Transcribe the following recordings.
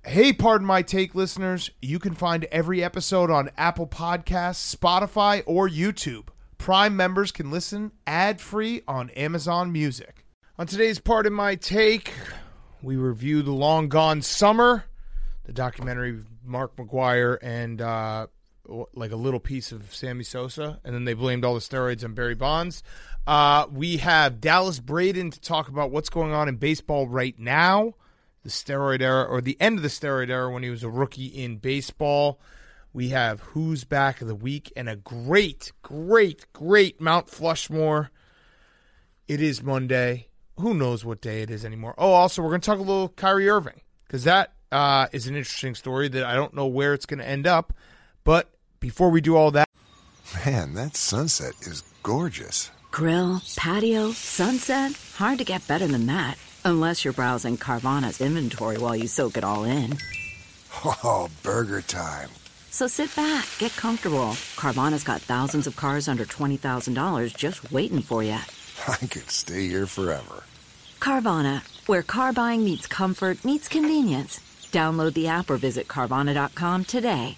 Hey, pardon my take, listeners. You can find every episode on Apple Podcasts, Spotify, or YouTube. Prime members can listen ad-free on Amazon Music. On today's Pardon My Take, we review The Long Gone Summer, the documentary of Mark McGwire and like a little piece of Sammy Sosa, and then they blamed all the steroids on Barry Bonds. We have Dallas Braden to talk about what's going on in baseball right now, the steroid era, or the end of the steroid era when he was a rookie in baseball. We have Who's Back of the Week and a great Mount Flushmore. It is Monday. Who knows what day it is anymore? Oh, also, we're going to talk a little Kyrie Irving, because that is an interesting story that I don't know where it's going to end up. But before we do all that... Man, that sunset is gorgeous. Grill, patio, sunset. Hard to get better than that. Unless you're browsing Carvana's inventory while you soak it all in. Oh, burger time. So sit back, get comfortable. Carvana's got thousands of cars under $20,000 just waiting for you. I could stay here forever. Carvana, where car buying meets comfort, meets convenience. Download the app or visit Carvana.com today.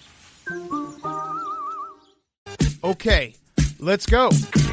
Okay, let's go.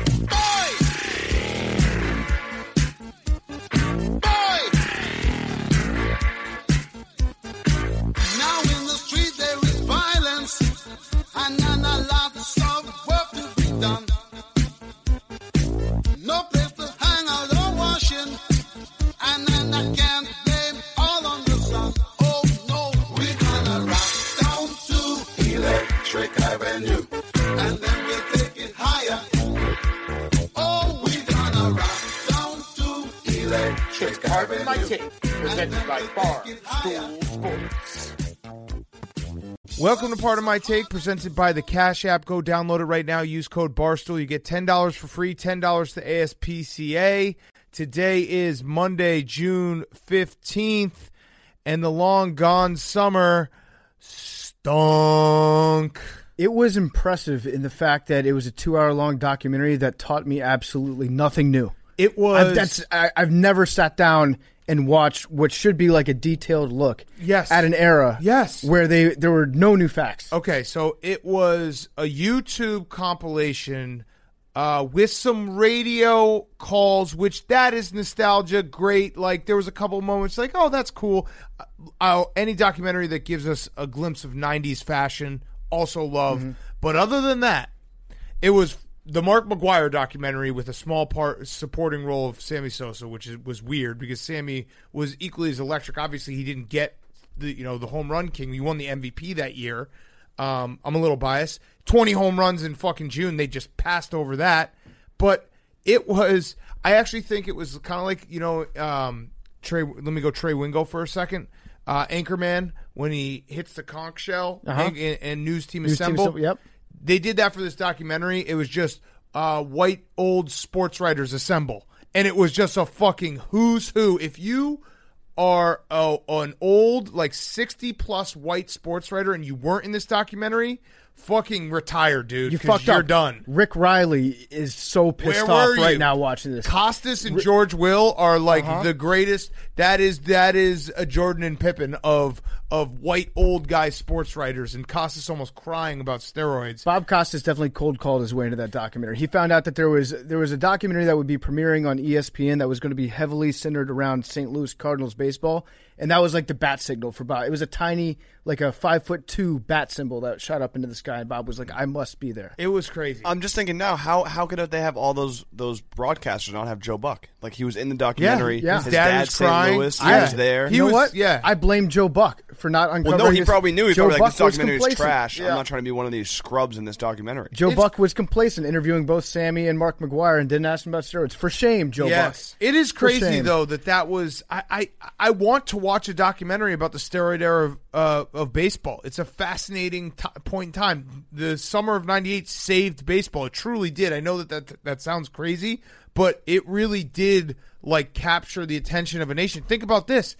Pardon My Take, presented by Barstool Sports. Welcome to Pardon My Take, presented by the Cash App. Go download it right now. Use code Barstool. You get $10 for free, $10 to ASPCA. Today is Monday, June 15th, and the long gone summer stunk. It was impressive in the fact that it was a 2-hour-long documentary that taught me absolutely nothing new. It was. I've never sat down and watched what should be like a detailed look at an era where there were no new facts. Okay, so it was a YouTube compilation with some radio calls, which that is nostalgia, great. Like, there was a couple moments like, oh, that's cool. Any documentary that gives us a glimpse of 90s fashion, also love. Mm-hmm. But other than that, it was the Mark McGwire documentary with a small part supporting role of Sammy Sosa, which was weird because Sammy was equally as electric. Obviously, he didn't get the home run king. He won the MVP that year. I'm a little biased. 20 home runs in fucking June. They just passed over that. But it was, I actually think it was kind of like, Trey. Let me go Trey Wingo for a second. Anchorman, when he hits the conch shell and News Team Assemble. Yep. They did that for this documentary. It was just white old sports writers assemble. And it was just a fucking who's who. If you are an old, like 60-plus white sports writer and you weren't in this documentary, fucking retire, dude. You fucked you're up. Done. Rick Riley is so pissed off right now watching this. Costas and George Will are like the greatest. That is a Jordan and Pippen of white old guy sports writers, and Costas almost crying about steroids. Bob Costas definitely cold called his way into that documentary. He found out that there was a documentary that would be premiering on ESPN that was going to be heavily centered around St. Louis Cardinals baseball, and that was like the bat signal for Bob. It was a tiny, like a 5'2" bat symbol that shot up into the sky, and Bob was like, "I must be there." It was crazy. I'm just thinking now, how could they have all those broadcasters not have Joe Buck? Like, he was in the documentary. Yeah. His dad was crying. St. Louis, he was there. You know what? Yeah. I blame Joe Buck for not uncovering. Well, no, he probably knew. He Joe probably like, Buck this documentary is trash. Yeah. I'm not trying to be one of these scrubs in this documentary. Joe Buck was complacent, interviewing both Sammy and Mark McGwire, and didn't ask him about steroids. For shame, Joe Buck. It is crazy, though, that was... I want to watch a documentary about the steroid era of baseball. It's a fascinating point in time. The summer of '98 saved baseball. It truly did. I know that sounds crazy, but it really did like capture the attention of a nation. Think about this.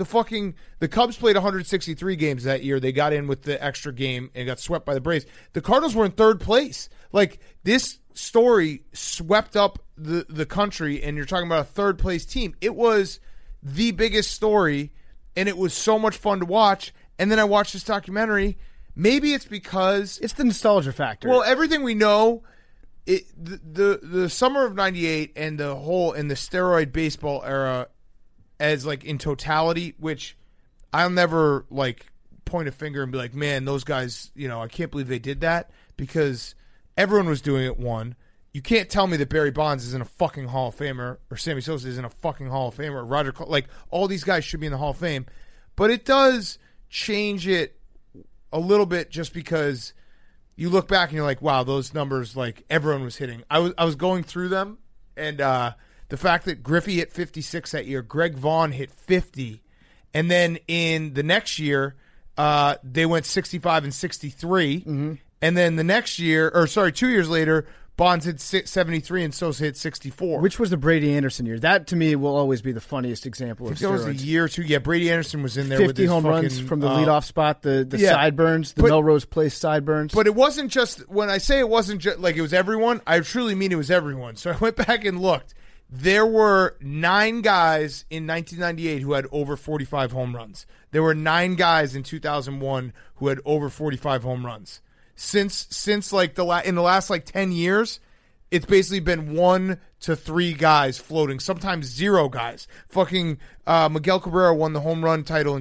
The Cubs played 163 games that year. They got in with the extra game and got swept by the Braves. The Cardinals were in third place. Like, this story swept up the country, and you're talking about a third place team. It was the biggest story, and it was so much fun to watch. and then I watched this documentary. Maybe it's because It's the nostalgia factor. well, everything we know, the summer of '98 and the steroid baseball era, as like in totality, which I'll never like point a finger and be like, man, those guys, I can't believe they did that, because everyone was doing it. One, you can't tell me that Barry Bonds isn't a fucking Hall of Famer, or Sammy Sosa isn't a fucking Hall of Famer, or Roger Clemens, like all these guys should be in the Hall of Fame, but it does change it a little bit just because you look back and you're like, wow, those numbers, like everyone was hitting. I was going through them, and the fact that Griffey hit 56 that year, Greg Vaughn hit 50, and then in the next year, they went 65 and 63, and then the next year, 2 years later, Bonds hit 73 and Sosa hit 64. Which was the Brady Anderson year. That, to me, will always be the funniest example of that was a steroids. year or two. Yeah, Brady Anderson was in there 50 with his home runs fucking, from the leadoff spot, the yeah. sideburns, the Melrose Place sideburns. But it wasn't just, when I say it wasn't just like it was everyone, I truly mean it was everyone. So I went back and looked. There were 9 guys in 1998 who had over 45 home runs. There were 9 guys in 2001 who had over 45 home runs. Since like in the last like 10 years, it's basically been 1 to 3 guys floating, sometimes 0 guys. Fucking Miguel Cabrera won the home run title in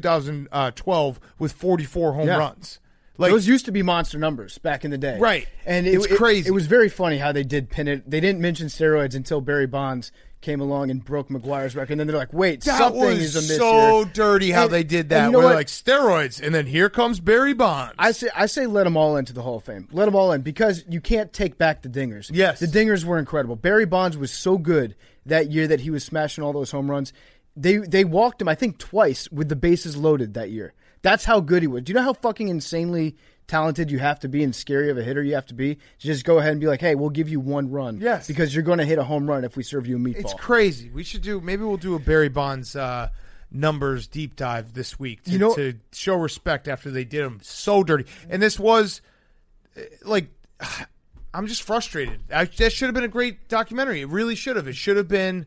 2012 with 44 home runs. Like, those used to be monster numbers back in the day. Right. And It's crazy. It was very funny how they did pin it. They didn't mention steroids until Barry Bonds came along and broke McGuire's record. And then they're like, wait, that something was is amiss so here. dirty how And- they did and that. you know Where what? like steroids, and then here comes Barry Bonds. I say let them all into the Hall of Fame. Let them all in, because you can't take back the dingers. Yes. The dingers were incredible. Barry Bonds was so good that year that he was smashing all those home runs. They walked him, I think, twice with the bases loaded that year. That's how good he was. Do you know how fucking insanely talented you have to be and scary of a hitter you have to be to just go ahead and be like, hey, we'll give you 1 run. Yes. Because you're going to hit a home run if we serve you a meatball. It's crazy. Maybe we'll do a Barry Bonds numbers deep dive this week to show respect after they did them so dirty. And this was like, I'm just frustrated. That should have been a great documentary. It really should have. It should have been.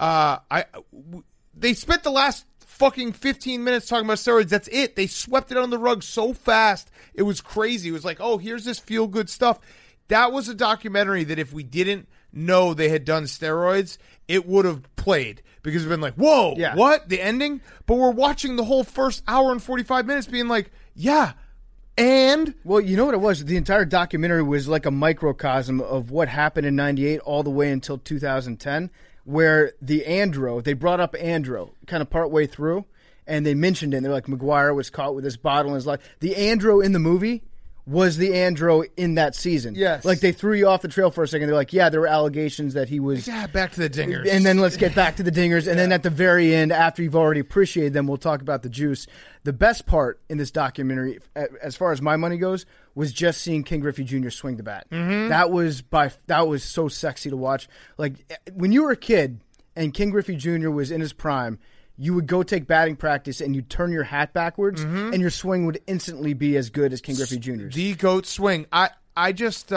They spent the last fucking 15 minutes talking about steroids. That's it. They swept it under the rug so fast. It was crazy. It was like, oh, here's this feel-good stuff. That was a documentary that if we didn't know they had done steroids, it would have played. Because we've been like, whoa, what? The ending? But we're watching the whole first hour and 45 minutes being like, yeah, and? Well, you know what it was? The entire documentary was like a microcosm of what happened in 98 all the way until 2010. Where they brought up Andro kind of partway through, and they mentioned it. And they're like, McGuire was caught with this bottle in his life. The Andro in the movie was the Andro in that season. Yes. Like, they threw you off the trail for a second. They're like, yeah, there were allegations that he was... Yeah, back to the dingers. And then let's get back to the dingers. And then at the very end, after you've already appreciated them, we'll talk about the juice. The best part in this documentary, as far as my money goes, was just seeing Ken Griffey Jr. swing the bat. Mm-hmm. That was so sexy to watch. Like, when you were a kid and Ken Griffey Jr. was in his prime, you would go take batting practice and you'd turn your hat backwards, and your swing would instantly be as good as Ken Griffey Jr.'s. The GOAT swing. I'm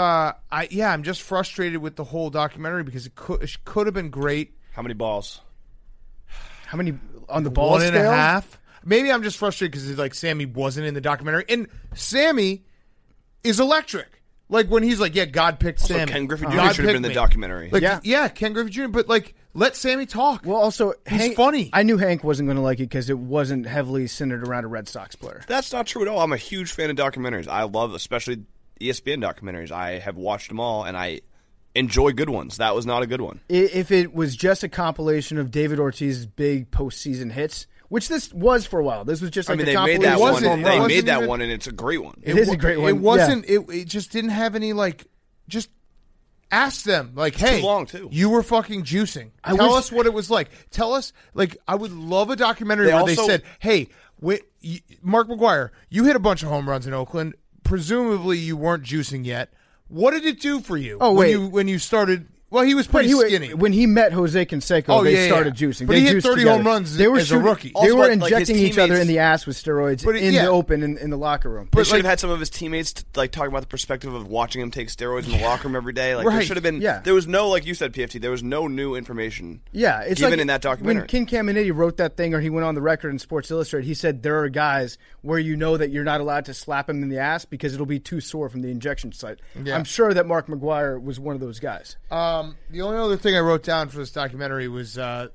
just frustrated with the whole documentary because it could have been great. How many balls? How many on the ball 1.5? scale? Maybe I'm just frustrated because like Sammy wasn't in the documentary, and Sammy is electric. Like when he's like, "Yeah, God picked Also, Sammy." Ken Griffey Jr. God should have been in the picked me. documentary. Like, yeah, Ken Griffey Jr. But like, let Sammy talk. Well, also, He's funny. I knew Hank wasn't going to like it because it wasn't heavily centered around a Red Sox player. That's not true at all. I'm a huge fan of documentaries. I love, especially ESPN documentaries. I have watched them all, and I enjoy good ones. That was not a good one. If it was just a compilation of David Ortiz's big postseason hits, which this was for a while, this was just like they a made compilation. that one. wasn't- They it made that wasn't one, and it's a great one. It is a great one. It wasn't. It just didn't have any like. Just ask them like, "Hey, too long, too. you were fucking juicing. Tell wish- us what it was like. Tell us like I would love a documentary They where they also- said, "Hey, Mark McGuire, you hit a bunch of home runs in Oakland. Presumably, you weren't juicing yet. What did it do for you? Oh, when wait. when you started." Well, he was pretty skinny. When he met Jose Canseco, they started juicing. But they he hit juiced 30 together. home runs they were as a rookie. They Also, were like, his injecting each other teammates- in the ass with steroids in the open in the locker room. They But, should like- have had some of his teammates talking about the perspective of watching him take steroids in the locker room every day. Like there Right. should have been. Yeah. There was no, like you said, PFT. There was no new information. Yeah, it's given like in that documentary. When Ken Caminiti wrote that thing, or he went on the record in Sports Illustrated, he said there are guys where you know that you're not allowed to slap him in the ass because it'll be too sore from the injection site. Yeah. I'm sure that Mark McGwire was one of those guys. The only other thing I wrote down for this documentary was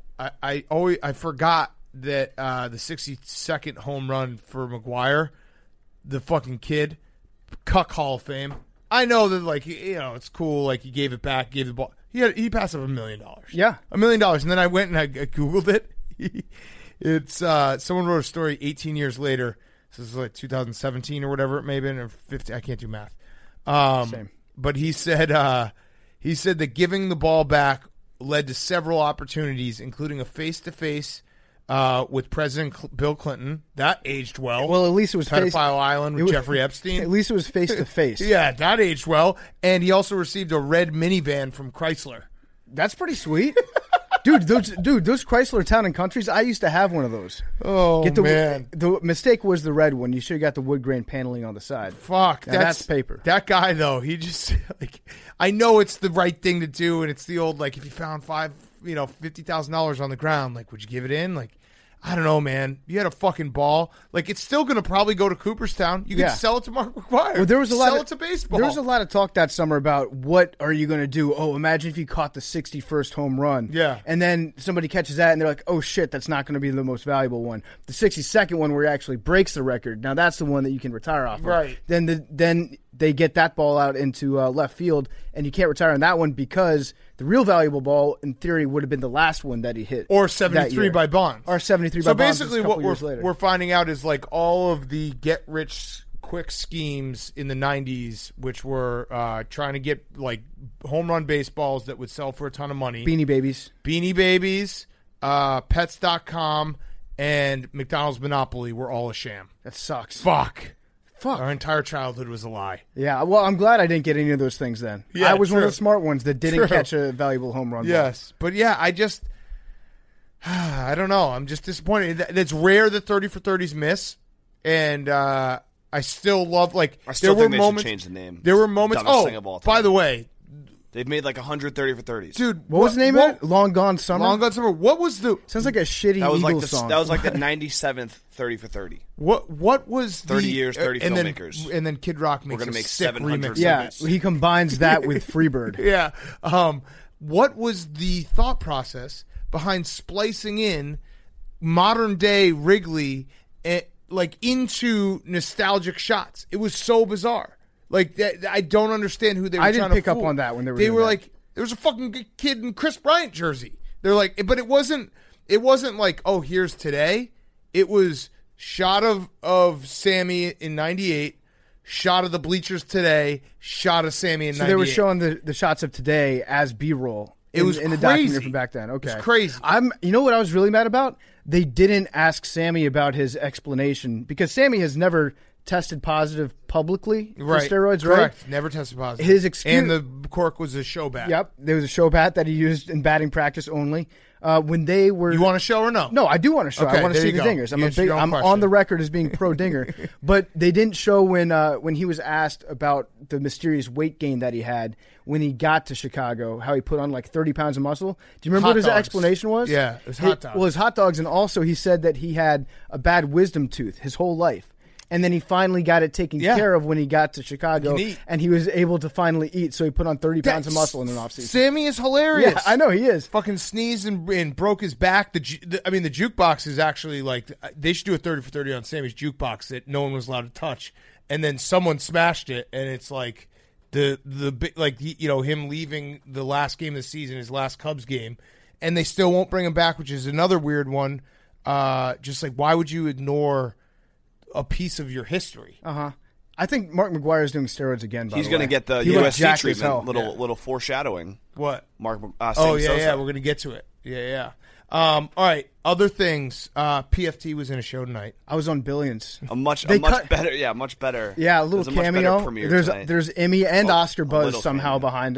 I forgot that the 62nd home run for McGuire, the fucking kid, Cuck Hall of Fame. I know that, like, you know, it's cool. Like, he gave it back, gave the ball. He passed up $1 million. Yeah. $1 million. And then I went and I Googled it. It's someone wrote a story 18 years later. This is like 2017 or whatever it may have been, or 50. I can't do math. Same. But he said that giving the ball back led to several opportunities, including a face-to-face with President Bill Clinton. That aged well. Well, at least it was Pedophile Island with it was- Jeffrey Epstein. At least it was face to face. Yeah, that aged well. And he also received a red minivan from Chrysler. That's pretty sweet. Those Chrysler Town and Countries, I used to have one of those. Oh, man. The mistake was the red one. You should have got the wood grain paneling on the side. Fuck. Now, that's paper. That guy, though, he just, like, I know it's the right thing to do, and it's the old, like, if you found $50,000 on the ground, like, would you give it in? Like, I don't know, man. You had a fucking ball. Like, it's still going to probably go to Cooperstown. You could sell it to Mark McGwire. Well, there was a lot sell of, it to baseball. There was a lot of talk that summer about what are you going to do? Oh, imagine if you caught the 61st home run. Yeah. And then somebody catches that and they're like, oh, shit, that's not going to be the most valuable one. The 62nd one where he actually breaks the record. Now, that's the one that you can retire off of. Right. Then they get that ball out into left field, and you can't retire on that one because the real valuable ball, in theory, would have been the last one that he hit. Or 73 by Bonds. Or 73 by so Bonds. basically what we're finding out is, like, all of the get-rich-quick schemes in the 90s, which were trying to get, like, home run baseballs that would sell for a ton of money. Beanie Babies. Pets.com, and McDonald's Monopoly were all a sham. That sucks. Fuck. Our entire childhood was a lie. Yeah, well, I'm glad I didn't get any of those things then. Yeah, I was one true. of the smart ones that didn't True. catch a valuable home run. Yes. But, yeah, I just... I don't know. I'm just disappointed. It's rare that 30 for 30s miss, and I still love, like... I still there think were they moments, should change the name. There were moments... Dumbest thing of all time. By the way... They've made like 130 for 30s. Dude, What was the name of it? Long Gone Summer? Long Gone Summer. What was the... Sounds like a shitty That was Eagles like song. that was like the 97th 30 for 30. What was the... 30 years, 30 and filmmakers. And then Kid Rock makes gonna a make sick 700 remix. Yeah, of it. he combines that with Freebird. Yeah. What was the thought process behind splicing in modern day Wrigley like into nostalgic shots? It was so bizarre. Like I don't understand who they were I trying didn't pick to up fool. on that when they were They doing were that. like, there was a fucking kid in Chris Bryant jersey. They're like, but it wasn't like, oh, here's today. It was shot of Sammy in 98, shot of the bleachers today, shot of Sammy in 98. So they were showing the shots of today as B-roll. It was in the crazy. documentary from back then. Okay, It was crazy. You know what I was really mad about? They didn't ask Sammy about his explanation because Sammy has never tested positive publicly for steroids, Correct. right? Never tested positive. His excuse- and the cork was a show bat. Yep, there was a show bat that he used in batting practice only. When they were, You want a show or no? No, I do want to show. Okay, I want to there see you the go. dingers. You answered your own I'm question. on the record as being pro dinger, but they didn't show when he was asked about the mysterious weight gain that he had when he got to Chicago, how he put on like 30 pounds of muscle. Do you remember Hot what his dogs. explanation was? Yeah, it was hot dogs. Well, his hot dogs, and also he said that he had a bad wisdom tooth his whole life. And then he finally got it taken care of when he got to Chicago, He can eat. and he was able to finally eat. So he put on 30 pounds of muscle in an offseason. Sammy is hilarious. Yeah, I know he is. Fucking sneezed and broke his back. The jukebox is actually like, they should do a 30 for 30 on Sammy's jukebox that no one was allowed to touch, and then someone smashed it, and it's like the like, you know, him leaving the last game of the season, his last Cubs game, and they still won't bring him back, which is another weird one. Just like, why would you ignore a piece of your history? I think Mark McGwire is doing steroids again. He's going to get the He looked USC jacked as hell. treatment. Little foreshadowing. What? Mark. Oh Sammy yeah, Sosa. yeah. We're gonna get to it. Yeah. All right. Other things. PFT was in a show tonight. I was on Billions. A much They cut- better. Yeah, much better. Yeah, a little There's much better cameo. premiere There's tonight. Emmy and Oscar buzz little somehow cameo. behind it.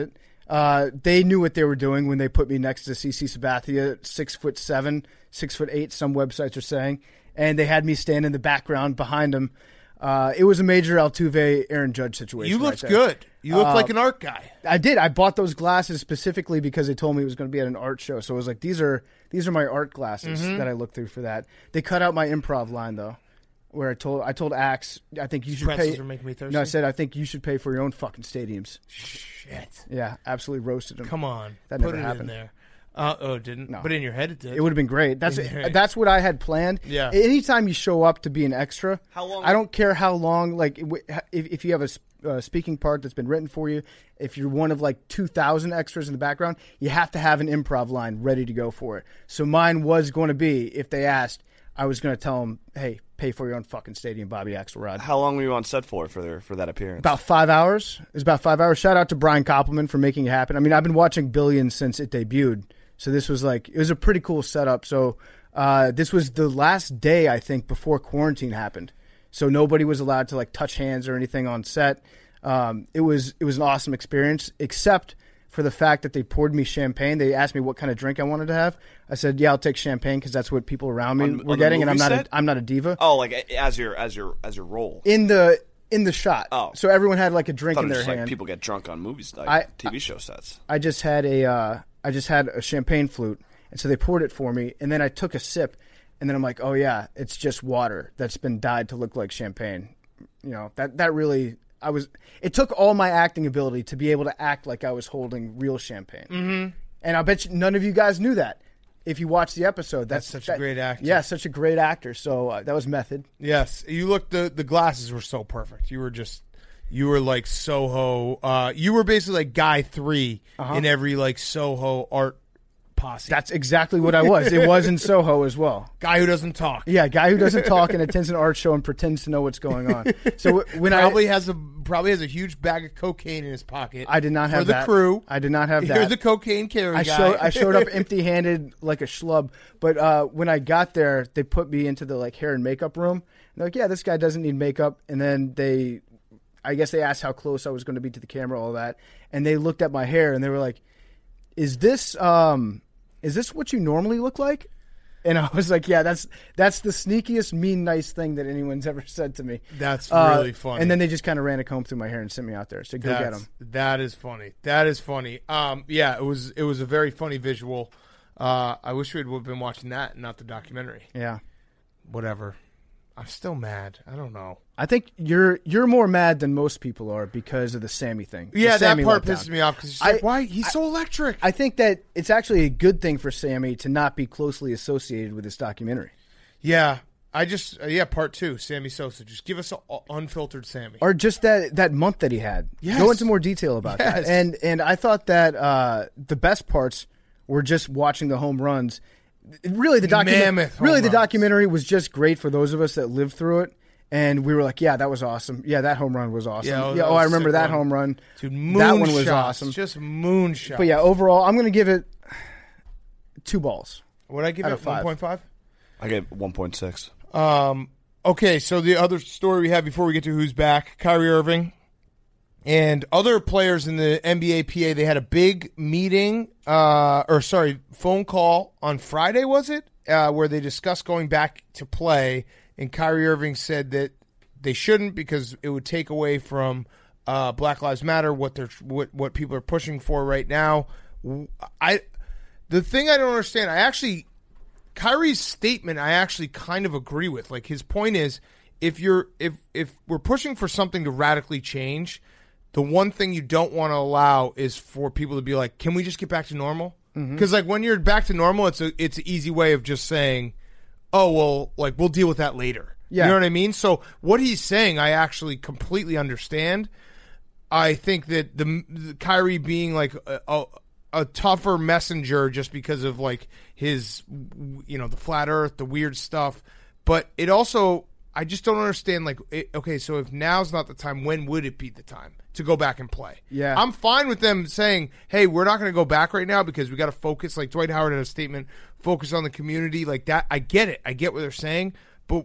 They knew what they were doing when they put me next to CC Sabathia, 6'7", 6'8", some websites are saying, and they had me stand in the background behind him. It was a major Altuve, Aaron Judge situation. You looked right there. good. You looked like an art guy. I did. I bought those glasses specifically because they told me it was going to be at an art show. So I was like, these are my art glasses that I looked through for that. They cut out my improv line though, where I told Axe, I think you should Pretzels pay. are making me thirsty. No, I said I think you should pay for your own fucking stadiums. Shit. Yeah, absolutely roasted him. Come on. That Put never it happened. in there. Oh, it didn't? No. But in your head it did. It would have been great. That's Right. that's what I had planned. Yeah. Anytime you show up to be an extra, How long- I don't care how long. Like if you have a speaking part that's been written for you, if you're one of like 2,000 extras in the background, you have to have an improv line ready to go for it. So mine was going to be, if they asked, I was going to tell them, hey, pay for your own fucking stadium, Bobby Axelrod. How long were you on set for that appearance? About 5 hours. It was about 5 hours. Shout out to Brian Koppelman for making it happen. I mean, I've been watching Billions since it debuted. So this was it was a pretty cool setup. So this was the last day, I think, before quarantine happened. So nobody was allowed to like touch hands or anything on set. It was an awesome experience, except for the fact that they poured me champagne. They asked me what kind of drink I wanted to have. I said, yeah, I'll take champagne because that's what people around me were on the getting, and movie set? I'm not a diva. Oh, like as your role. In the shot. Oh. So everyone had like a drink I thought in it their was just hand. like people get drunk on movies, like TV show sets. I just had a champagne flute, and so they poured it for me, and then I took a sip, and then I'm like, oh yeah, it's just water that's been dyed to look like champagne. You know, that really, it took all my acting ability to be able to act like I was holding real champagne. Mm-hmm. And I bet you none of you guys knew that. If you watch the episode, That's such a great actor. Yeah, such a great actor. So that was method. Yes. You looked, the glasses were so perfect. You were like Soho. You were basically like Guy 3 in every like Soho art posse. That's exactly what I was. It was in Soho as well. Guy who doesn't talk. Yeah, guy who doesn't talk and attends an art show and pretends to know what's going on. So when Probably has a huge bag of cocaine in his pocket. I did not have for the that. crew. I did not have You're that. the cocaine carrying guy. I showed up empty-handed like a schlub. But when I got there, they put me into the like hair and makeup room. And they're like, yeah, this guy doesn't need makeup. And then I guess they asked how close I was going to be to the camera, all that. And they looked at my hair and they were like, is this what you normally look like? And I was like, yeah, that's the sneakiest, mean, nice thing that anyone's ever said to me. That's really funny. And then they just kind of ran a comb through my hair and sent me out there. So go get them. That is funny. That is funny. Yeah, it was a very funny visual. I wish we would have been watching that and not the documentary. Yeah. Whatever. I'm still mad. I don't know. I think you're more mad than most people are because of the Sammy thing. Yeah, The Sammy that part letdown. pisses me off because like, why? He's so electric. I think that it's actually a good thing for Sammy to not be closely associated with this documentary. Yeah. Part 2, Sammy Sosa. Just give us an unfiltered Sammy. Or just that month that he had. Yes. Go into more detail about that. And I thought that the best parts were just watching the home runs. Really, the documentary was just great for those of us that lived through it. And we were like, yeah, that was awesome. Yeah, that home run was awesome. Yeah, I remember that home run. Dude, that one was moonshots. awesome. Just moonshot. But yeah, overall, I'm going to give it 2 balls. What did I give out it? of 5. 1.5? I gave 1.6. Okay, so the other story we have before we get to who's back, Kyrie Irving and other players in the NBA PA, they had a big meeting, phone call on Friday, was it? Where they discussed going back to play, and Kyrie Irving said that they shouldn't because it would take away from Black Lives Matter, what people are pushing for right now. The thing I don't understand, Kyrie's statement I actually kind of agree with. Like, his point is, if we're pushing for something to radically change, the one thing you don't want to allow is for people to be like, can we just get back to normal? Because like when you're back to normal, it's an easy way of just saying, oh, well, like we'll deal with that later. Yeah. You know what I mean? So what he's saying, I actually completely understand. I think that the Kyrie being like a tougher messenger just because of like his, the flat earth, the weird stuff. But it also, I just don't understand, like, okay, so if now's not the time, when would it be the time to go back and play? Yeah. I'm fine with them saying, hey, we're not going to go back right now because we got to focus. Like Dwight Howard had a statement, focus on the community. Like that, I get it. I get what they're saying. But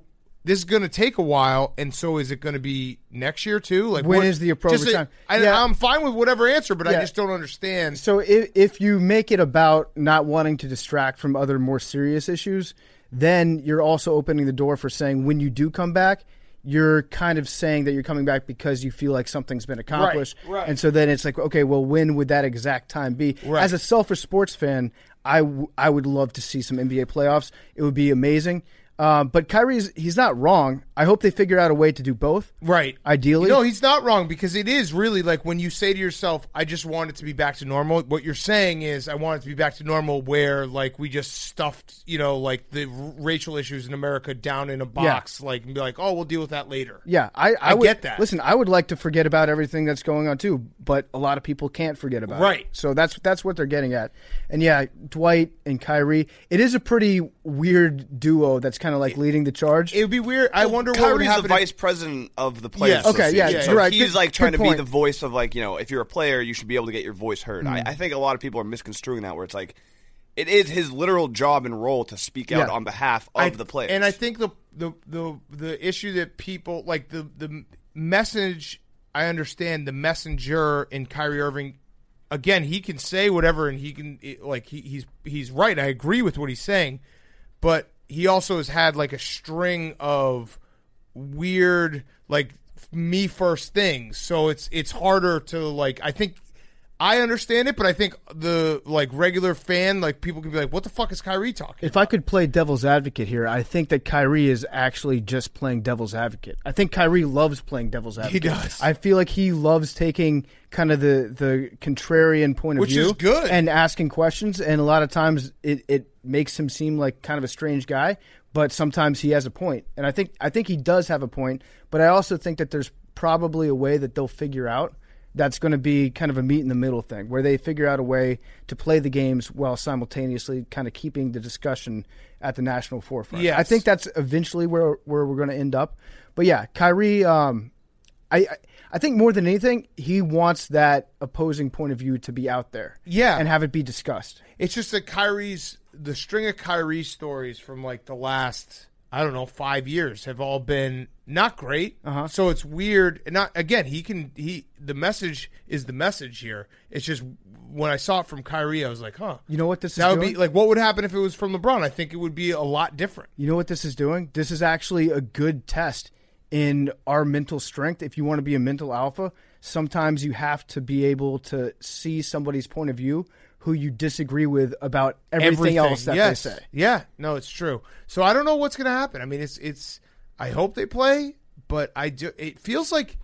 this is going to take a while, and so is it going to be next year too? Like, when is the appropriate time? I'm fine with whatever answer, but I Yeah. just don't understand. So if you make it about not wanting to distract from other more serious issues, then you're also opening the door for saying when you do come back, you're kind of saying that you're coming back because you feel like something's been accomplished. Right. And so then it's like, okay, well, when would that exact time be? Right. As a selfish sports fan, I would love to see some NBA playoffs. It would be amazing. But he's not wrong. I hope they figure out a way to do both. Right. Ideally. No, he's not wrong, because it is really like when you say to yourself, I just want it to be back to normal. What you're saying is, I want it to be back to normal where, like, we just stuffed, like the racial issues in America down in a box, like, and be like, oh, we'll deal with that later. Yeah, I would, get that. Listen, I would like to forget about everything that's going on too, but a lot of people can't forget about it. Right. So that's what they're getting at. And yeah, Dwight and Kyrie, it is a pretty weird duo that's kind of like leading the charge. It would be weird. I wonder what would Kyrie's happen the vice president of the Players Yes. Okay, yeah, Association. you're right. He's Good- like trying good to be point. the voice of, like, if you're a player, you should be able to get your voice heard. I think a lot of people are misconstruing that, where it's like it is his literal job and role to speak out Yeah. on behalf of the players. And I think the issue that people like the message. I understand the messenger in Kyrie Irving. Again, he can say whatever, and he can he's right. I agree with what he's saying, but he also has had like a string of weird like me first things. So it's harder to like. I think I understand it, but I think the like regular fan, like people can be like, "What the fuck is Kyrie talking?" If I could play devil's advocate here, I think that Kyrie is actually just playing devil's advocate. I think Kyrie loves playing devil's advocate. He does. I feel like he loves taking kind of the contrarian point of Which view. is good. And asking questions, and a lot of times it makes him seem like kind of a strange guy, but sometimes he has a point. And I think he does have a point, but I also think that there's probably a way that they'll figure out that's going to be kind of a meet in the middle thing, where they figure out a way to play the games while simultaneously kind of keeping the discussion at the national forefront. Yes. I think that's eventually where we're going to end up. But yeah, Kyrie, I think more than anything, he wants that opposing point of view to be out there. Yeah. And have it be discussed. It's just that the string of Kyrie stories from like the last, 5 years have all been not great. So it's weird. The message is the message here. It's just when I saw it from Kyrie, I was like, huh. You know what this is That would doing? be like, what would happen if it was from LeBron? I think it would be a lot different. You know what this is doing? This is actually a good test in our mental strength. If you want to be a mental alpha, sometimes you have to be able to see somebody's point of view who you disagree with about everything else that yes. they say. Yeah, no, it's true. So I don't know what's going to happen. I mean, it's. I hope they play, but it feels like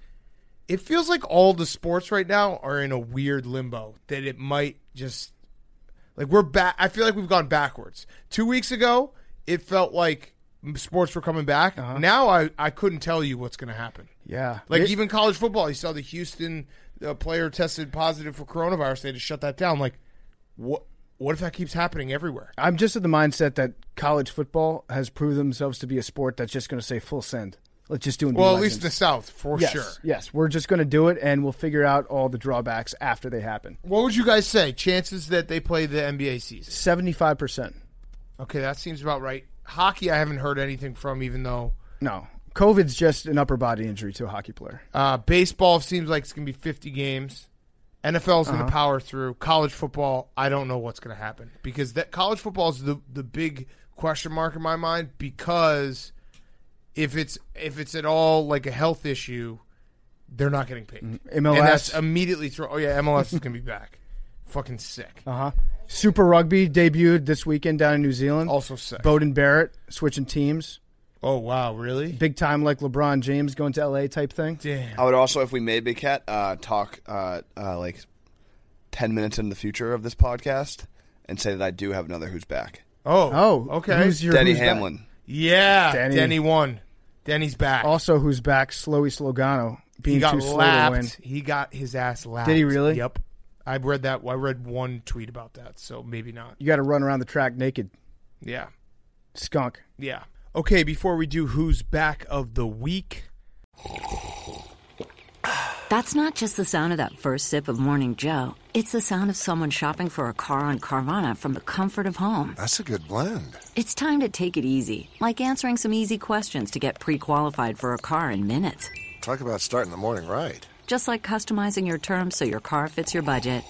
all the sports right now are in a weird limbo. That it might just like we're back. I feel like we've gone backwards. 2 weeks ago, it felt like sports were coming back. Now I couldn't tell you what's going to happen. Yeah. Like even college football, you saw the Houston player tested positive for coronavirus. They had to shut that down. Like, what if that keeps happening everywhere? I'm just of the mindset that college football has proved themselves to be a sport that's just going to say full send. Let's just do it. Well, at least in the South, for yes, sure. Yes, we're just going to do it, and we'll figure out all the drawbacks after they happen. What would you guys say? Chances that they play the NBA season? 75%. Okay, that seems about right. Hockey, I haven't heard anything from, even though. No. COVID's just an upper body injury to a hockey player. Baseball seems like it's going to be 50 games. NFL's going to power through. College football, I don't know what's going to happen because that college football is the big question mark in my mind, because if it's at all like a health issue, they're not getting paid. MLS. And that's immediately throw. Oh yeah, MLS is going to be back. Fucking sick. Super Rugby debuted this weekend down in New Zealand. Also sick. Bowden Barrett switching teams. Oh wow, really? Big time like LeBron James going to LA type thing. Damn. I would also, if we made Big Cat, talk like 10 minutes in the future of this podcast and say that I do have another Who's Back. Oh, okay. Who's your Denny who's back? Hamlin. Yeah, Denny. Denny won. Denny's back. Also, who's back? Slowy Slogano being he got too slow to win. lapped. He got his ass lapped. Did he really? Yep. I read that. I read one tweet about that, so maybe not. You got to run around the track naked, Yeah. skunk. Yeah. Okay, before we do Who's Back of the Week. That's not just the sound of that first sip of Morning Joe. It's the sound of someone shopping for a car on Carvana from the comfort of home. That's a good blend. It's time to take it easy, like answering some easy questions to get pre-qualified for a car in minutes. Talk about starting the morning right. Just like customizing your terms so your car fits your budget.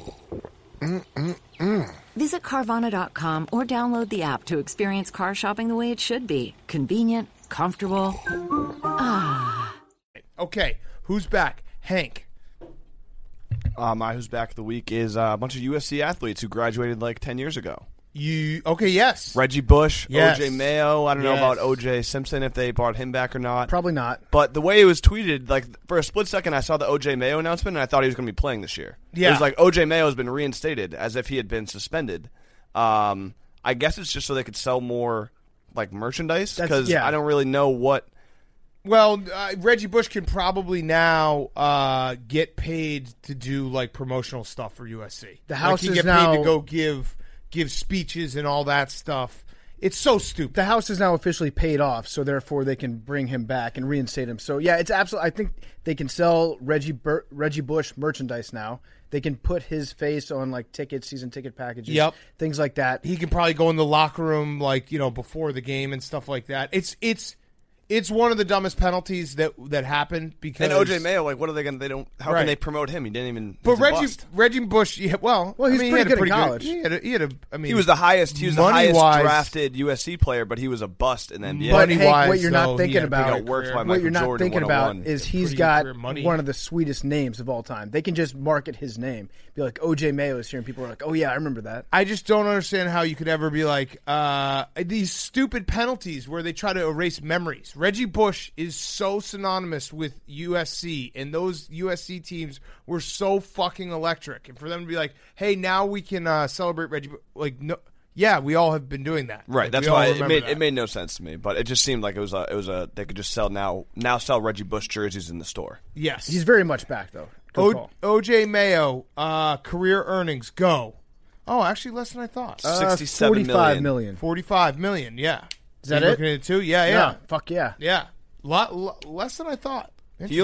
Visit Carvana.com or download the app to experience car shopping the way it should be. Convenient, comfortable. Okay, who's back? Hank. My who's back of the week is a bunch of USC athletes who graduated like 10 years ago. Yes. Reggie Bush, Yes. OJ Mayo. I don't know Yes. about OJ Simpson if they brought him back or not. Probably not. But the way it was tweeted, like for a split second, I saw the OJ Mayo announcement and I thought he was going to be playing this year. Yeah. It was like OJ Mayo has been reinstated as if he had been suspended. I guess it's just so they could sell more like merchandise because I don't really know what. Well, Reggie Bush can probably now get paid to do like promotional stuff for USC. The House he is get now paid to go give speeches and all that stuff. It's so stupid. The House is now officially paid off, so therefore they can bring him back and reinstate him. So yeah, it's absolutely. I think they can sell Reggie Bush merchandise now. They can put his face on like tickets, season ticket packages, things like that. He can probably go in the locker room like before the game and stuff like that. It's one of the dumbest penalties that happened because And OJ Mayo, like, what are they going to? How Right. can they promote him? He didn't even. But he's a bust. Reggie Bush, he's he pretty had a good in college. He had a. I mean, He was the highest. He was the highest money-wise- drafted USC player, but he was a bust in the NBA. But Money-wise, Hank, what you're though, not he thinking had a pretty about, good works by career. Michael what you're not Jordan thinking about 101. is he's Pretty good got career money. one of the sweetest names of all time. They can just market his name, be like OJ Mayo is here, and people are like, "Oh yeah, I remember that." I just don't understand how you could ever be like these stupid penalties where they try to erase memories. Reggie Bush is so synonymous with USC, and those USC teams were so fucking electric. And for them to be like, "Hey, now we can celebrate Reggie," like, no, yeah, we all have been doing that. Right, Like, that's we all why remember that. it made no sense to me. But it just seemed like it was a they could just sell now sell Reggie Bush jerseys in the store. Yes, He's very much back though. Good call. OJ Mayo career earnings go. Oh, actually, less than I thought. 67 $45 million. million. $45 million. Yeah, Is that You it? Looking at it too. Yeah. Fuck yeah. Yeah, lot less than I thought. He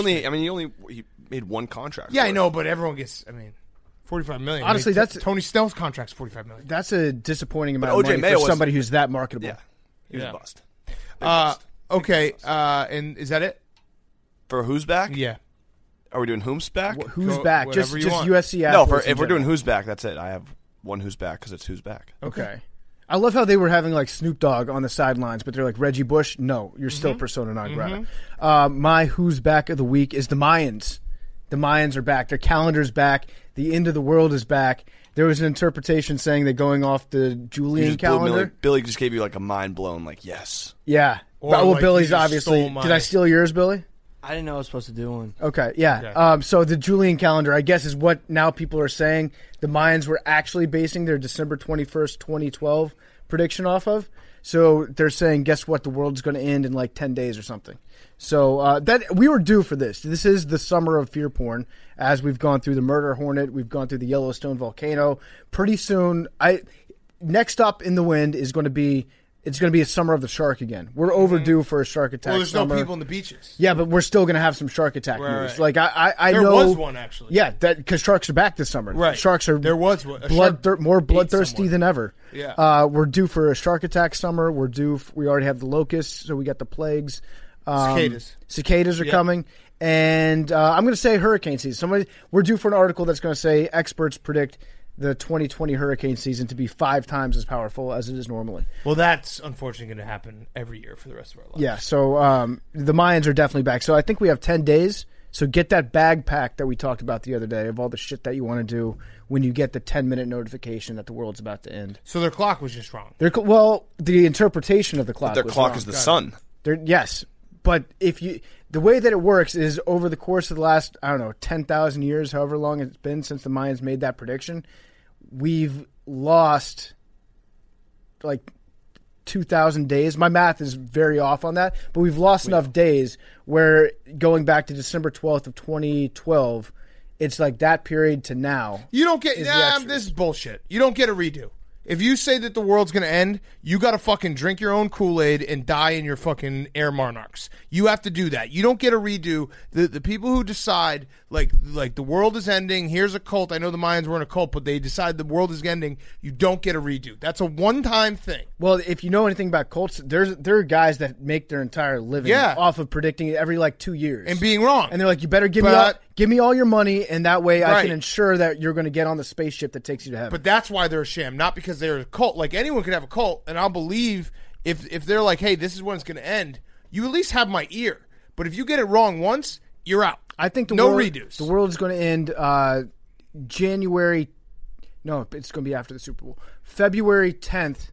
made one contract. Yeah, for I it. know, but everyone gets. I mean, $45 million. Honestly, I mean, that's- Tony Snell's contract's $45 million. That's a disappointing amount But of OJ money Mayo for was- somebody who's that marketable. Yeah, he was Yeah. a bust. Big bust. Okay, and is that it? For who's back? Yeah. Are we doing whom's back? Who's Go- back? whatever Just you want. USC No, athletes. if we're doing who's back, that's it. I have one who's back because it's who's back. Okay. I love how they were having like Snoop Dogg on the sidelines, but they're like Reggie Bush. No, you're still persona non grata. My who's back of the week is the Mayans. The Mayans are back. Their calendar's back. The end of the world is back. There was an interpretation saying they're going off the You Julian just blew calendar. Billy just gave you like a mind blown, like yes. Yeah. Or Well, like Billy's you just obviously. stole my- Did I steal yours, Billy? I didn't know I was supposed to do one. Okay, yeah. Okay. So the Julian calendar, I guess, is what now people are saying the Mayans were actually basing their December 21st, 2012 prediction off of. So they're saying, guess what? The world's going to end in like 10 days or something. So that we were due for this. This is the summer of fear porn. As we've gone through the murder hornet, we've gone through the Yellowstone volcano. Pretty soon, next up in the wind is going to be. It's going to be a summer of the shark again. We're overdue for a shark attack. Well, there's summer. no people in the beaches. Yeah, but we're still going to have some shark attack Right, news. right. Like I There know was one, actually. Yeah, that because sharks are back this summer. Right. Sharks are There was one. A more shark bloodthirsty ate than ever. Yeah. We're due for a shark attack summer. We're due. We already have the locusts, so we got the plagues. Cicadas are Yeah. coming, and I'm going to say hurricane season. We're due for an article that's going to say experts predict the 2020 hurricane season to be 5 times as powerful as it is normally. Well, that's unfortunately going to happen every year for the rest of our lives. Yeah, so the Mayans are definitely back. So I think we have 10 days. So get that bag packed that we talked about the other day of all the shit that you want to do when you get the 10-minute notification that the world's about to end. So their clock was just wrong. Well, the interpretation of the clock Their was clock wrong. is the sun. Yes, but the way that it works is over the course of the last, 10,000 years, however long it's been since the Mayans made that prediction, we've lost like 2,000 days. My math is very off on that, but we've lost enough days where going back to December 12th of 2012, it's like that period to now. You don't get is the extras. this is bullshit. You don't get a redo. If you say that the world's going to end, you got to fucking drink your own Kool-Aid and die in your fucking air monarchs. You have to do that. You don't get a redo. The people who decide, like the world is ending, here's a cult. I know the Mayans weren't a cult, but they decide the world is ending. You don't get a redo. That's a one-time thing. Well, if you know anything about cults, there are guys that make their entire living off of predicting it every 2 years. And being wrong. And they're like, you better give me all your money, and that way I can ensure that you're going to get on the spaceship that takes you to heaven. But that's why they're a sham, not because they're a cult. Like, anyone could have a cult, and I'll believe if they're like, hey, this is when it's going to end, you at least have my ear. But if you get it wrong once, you're out. I think no redos. The world is going to end January. No, it's going to be after the Super Bowl. February 10th,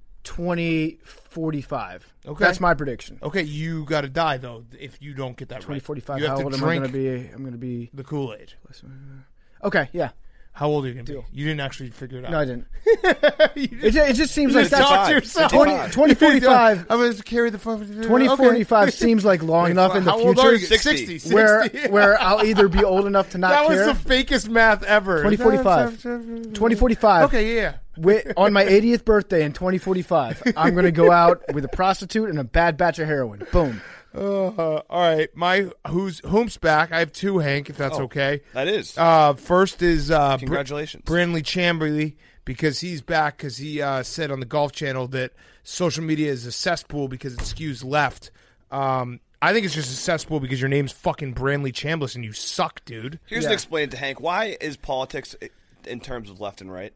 2045. Okay. That's my prediction. Okay, you got to die, though, if you don't get that 2045. right. 2045, how old am I going to be? I'm going to be the Kool-Aid. Okay, yeah. How old are you going to be? You didn't actually figure it out. No, I didn't. It just seems like that's talk to yourself. 2045. I'm going to carry the 2045 seems like long enough in the How future. old are you? 60. Where I'll either be old enough to not that care. That was the fakest math ever. 2045. 2045. Okay, yeah. On my 80th birthday in 2045, I'm going to go out with a prostitute and a bad batch of heroin. Boom. All right, my whom's back. I have two, Hank, if that's okay. That is. First is congratulations, Brandley Chamberlain, because he's back because he said on the Golf Channel that social media is a cesspool because it skews left. I think it's just a cesspool because your name's fucking Brandley Chambliss and you suck, dude. Here's to explain it to Hank. Why is politics in terms of left and right?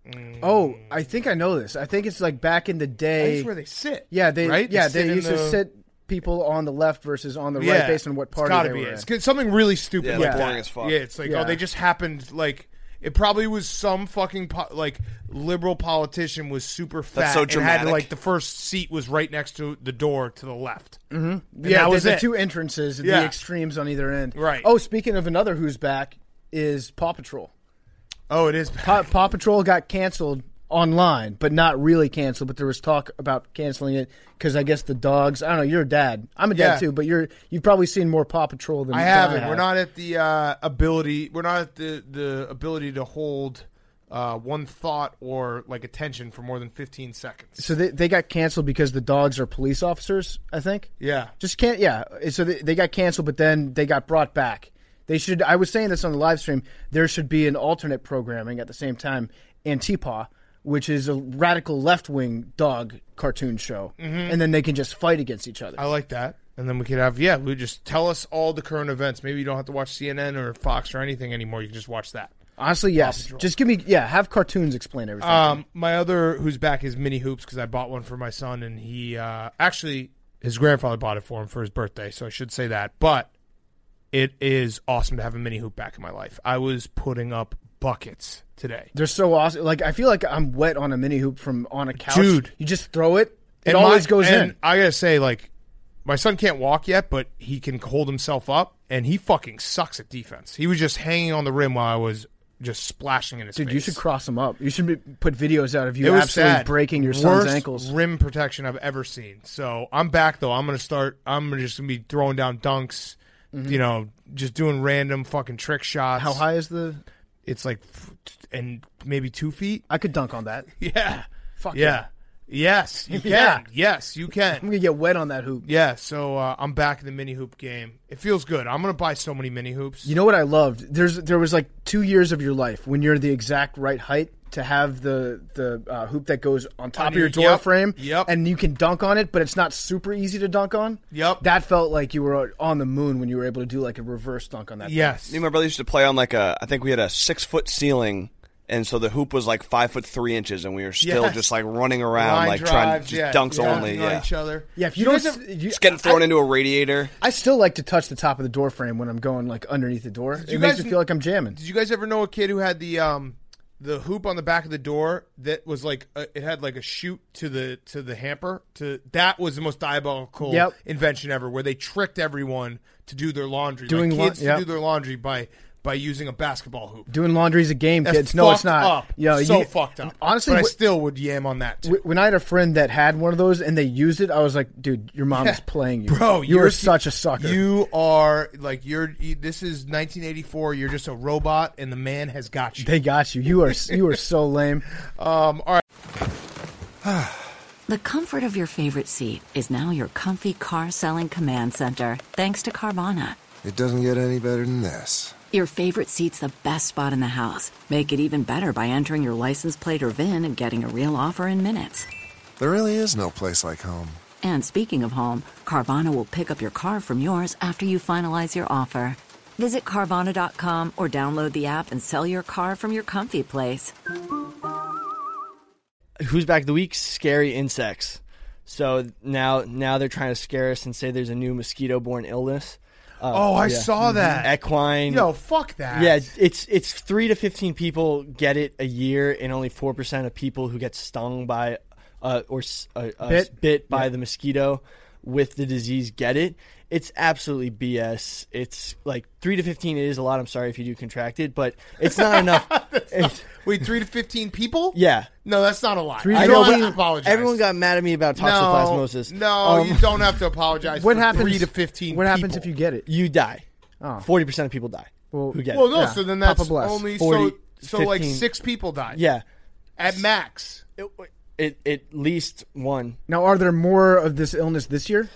Oh, I think I know this. I think it's like back in the day. That's where they sit. Yeah, they used to sit people on the left versus on the right based on what party they were in. It's something really stupid like boring that. as fuck. Yeah, it's like, they just happened, like, it probably was some fucking, liberal politician was super fat so and dramatic. had, the first seat was right next to the door to the left. Mm-hmm. Yeah, that was the two entrances, the extremes on either end. Right. Oh, speaking of another who's back is Paw Patrol. Oh, it is back. Paw Patrol got canceled online, but not really canceled. But there was talk about canceling it because I guess the dogs. I don't know. You're a dad. I'm a dad too, but you've probably seen more Paw Patrol than I haven't. I have. We're not at the ability. We're not at the ability to hold one thought or attention for more than 15 seconds. So they got canceled because the dogs are police officers. I think. Yeah. Just can't. Yeah. So they got canceled, but then they got brought back. They should. I was saying this on the live stream. There should be an alternate programming at the same time. Antipaw, which is a radical left-wing dog cartoon show, and then they can just fight against each other. I like that. And then we could have, we just tell us all the current events. Maybe you don't have to watch CNN or Fox or anything anymore. You can just watch that. Honestly, yes. Just give me, have cartoons explain everything. My other who's back is Mini Hoops because I bought one for my son, and he actually, his grandfather bought it for him for his birthday, so I should say that. But it is awesome to have a Mini Hoop back in my life. I was putting up buckets today. They're so awesome. I feel like I'm wet on a mini hoop from on a couch. Dude. You just throw it. It always goes in. I gotta say, my son can't walk yet, but he can hold himself up, and he fucking sucks at defense. He was just hanging on the rim while I was just splashing in his face. Dude, you should cross him up. You should put videos out of you It was absolutely sad. breaking your son's Worst ankles. rim protection I've ever seen. So I'm back, though. I'm just gonna be throwing down dunks, just doing random fucking trick shots. How high is the... It's and maybe 2 feet. I could dunk on that. Yeah. Fuck yeah. Yes, you can. Yeah. Yes, you can. I'm going to get wet on that hoop. Yeah, so I'm back in the mini hoop game. It feels good. I'm going to buy so many mini hoops. You know what I loved? There was 2 years of your life when you're the exact right height to have the hoop that goes on top of your door frame. Yep. And you can dunk on it, but it's not super easy to dunk on. Yep. That felt like you were on the moon when you were able to do a reverse dunk on that. Yes. Me and my brother used to play on I think we had a 6-foot ceiling. And so the hoop was 5'3", and we were still just running around, Line trying drives, just dunks only. on Yeah, each other. Yeah, if you guys don't, just getting thrown into a radiator. I still like to touch the top of the door frame when I'm going underneath the door. It makes me feel like I'm jamming. Did you guys ever know a kid who had the hoop on the back of the door that was it had a chute to the hamper? That was the most diabolical invention ever, where they tricked everyone to do their laundry. To do their laundry by by using a basketball hoop. Doing laundry's a game, That's kids. No, it's fucked not. Up. Yo, So fucked up. Honestly, but I still would yam on that too. when I had a friend that had one of those and they used it, I was like, dude, your mom is playing you. Bro, you are such a sucker. You are like this is 1984. You're just a robot, and the man has got you. They got you. You are so lame. All right. The comfort of your favorite seat is now your comfy car selling command center, thanks to Carvana. It doesn't get any better than this. Your favorite seat's the best spot in the house. Make it even better by entering your license plate or VIN and getting a real offer in minutes. There really is no place like home. And speaking of home, Carvana will pick up your car from yours after you finalize your offer. Visit Carvana.com or download the app and sell your car from your comfy place. Who's back of the week? Scary insects. So now they're trying to scare us and say there's a new mosquito-borne illness. I saw that. Equine. Yo, fuck that. Yeah, it's 3 to 15 people get it a year, and only 4% of people who get stung by bit by the mosquito with the disease get it. It's absolutely BS. It's like 3 to 15 is a lot. I'm sorry if you do contract it, but it's not enough. Wait, 3 to 15 people? Yeah. No, that's not a lot. I You know, don't have but to apologize. everyone got mad at me about toxoplasmosis. No, you don't have to apologize. What for happens? 3 to 15 What happens people. if you get it? You die. Oh. 40% of people die. Well, who get Well, it. no, Yeah. so then Papa that's bless. only 40, so like 15. 6 people died. Yeah. At max. At least one. Now, are there more of this illness this year?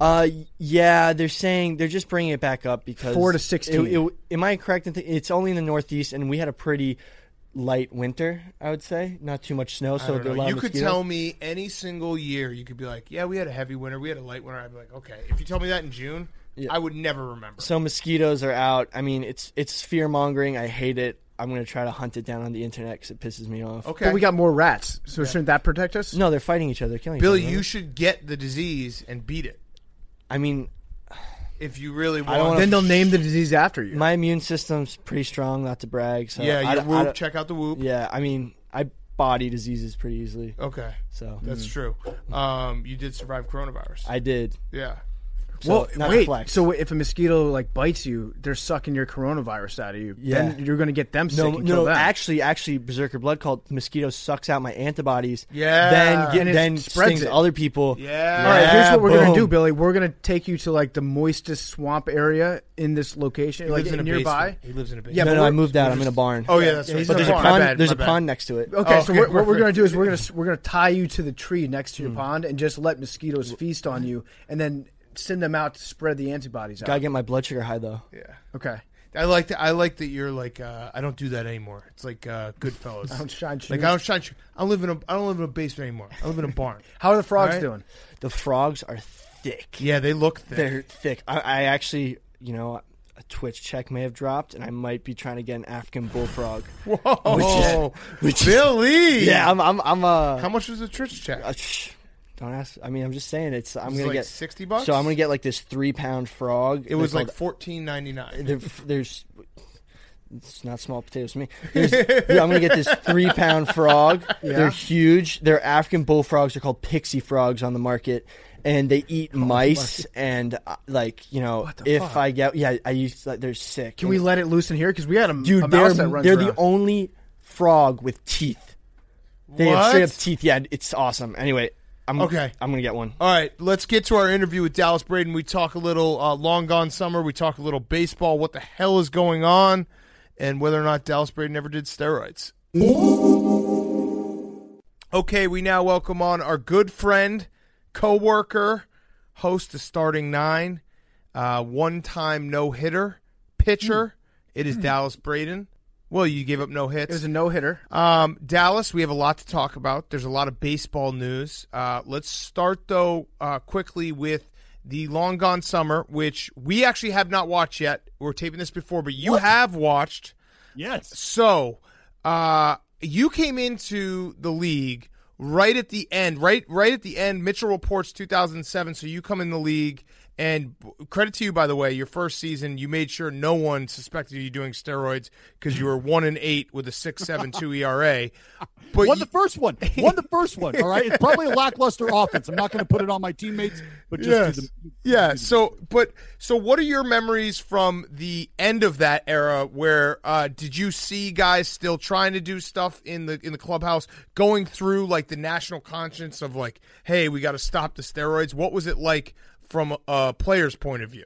Yeah, they're saying they're just bringing it back up because 4 to 16. Am I correct in it's only in the Northeast, and we had a pretty light winter, I would say. Not too much snow, so I don't there are a know. lot You of could mosquitoes. tell me any single year, you could be like, yeah, we had a heavy winter, we had a light winter. I'd be like, okay. If you told me that in June, I would never remember. So mosquitoes are out. I mean, it's fear mongering. I hate it. I'm going to try to hunt it down on the internet because it pisses me off. Okay. But we got more rats, so shouldn't that protect us? No, they're fighting each other. They're killing Billy, each other. you should get the disease and beat it. I mean, If you really don't want. wanna- Then they'll name the disease after you. my immune system's pretty strong, not to brag. So Yeah, I your don't- Whoop. Check out the Whoop. Yeah, I mean, I body diseases pretty easily. Okay. So That's true. You did survive coronavirus. I did. Yeah. So, Well, not to wait. flex. So if a mosquito like bites you, they're sucking your coronavirus out of you. Yeah. Then you're going to get them sick and kill No, them. actually, Berserker Blood Cult mosquito sucks out my antibodies. Yeah. And it then spreads stings it. other people. Yeah. All right, here's what we're going to boom. do, Billy. We're going to take you to like the moistest swamp area in this location, He like lives in a nearby. basement. He lives in a basement. Yeah, No, but I we're- moved out. I'm in a barn. Oh, yeah, that's Yeah, right. he's But in there's a a barn. pond. My bad, There's my a bad. pond next to it. Okay, Oh, so okay, what we're perfect. going to do is we're going to tie you to the tree next to your pond and just let mosquitoes feast on you, and then send them out to spread the antibodies out. Gotta get my blood sugar high though. Yeah. Okay. I like that you're like I don't do that anymore. It's like Goodfellas. I don't shine shoes. Like I don't shine. I don't live in a basement anymore. I live in a barn. How are the frogs All right. doing? The frogs are thick. Yeah, they look thick. They're thick. I actually, a Twitch check may have dropped, and I might be trying to get an African bullfrog. Whoa, which is- Billy. Yeah, I'm How much was the Twitch check? Don't ask. I mean, I'm just saying it's. I'm Was it gonna like get $60. So I'm gonna get like this 3-pound frog. It was They're like called- $14.99. There's. It's not small potatoes to me. I'm gonna get this 3-pound frog. Yeah. They're huge. They're African bullfrogs. They're called pixie frogs on the market, and they eat mice. And if fuck? I get I used they're sick. Can we let it loose in here? Because we had a Dude, mouse that runs they're around. the only frog with teeth. They have What? straight up teeth. Yeah, it's awesome. Anyway, I'm gonna get one. All right, let's get to our interview with Dallas Braden. We talk a little long gone summer. We talk a little baseball. What the hell is going on, and whether or not Dallas Braden ever did steroids. Okay, we now welcome on our good friend, co-worker, host of Starting Nine, one-time no-hitter, pitcher. It is Dallas Braden. Well, you gave up no hits. It was a no-hitter. Dallas, we have a lot to talk about. There's a lot of baseball news. Let's start, though, quickly with the Long Gone Summer, which we actually have not watched yet. We're taping this before, but you have watched. Yes. So, you came into the league right at the end, right at the end. Mitchell reports 2007, so you come in the league And credit to you, by the way, your first season, you made sure no one suspected you doing steroids because you were 1-8 with a 6.72 ERA. But Won the first one. All right. It's probably a lackluster offense. I'm not going to put it on my teammates, but just So what are your memories from the end of that era? Where did you see guys still trying to do stuff in the clubhouse, going through like the national conscience of like, hey, we got to stop the steroids? What was it like from a player's point of view?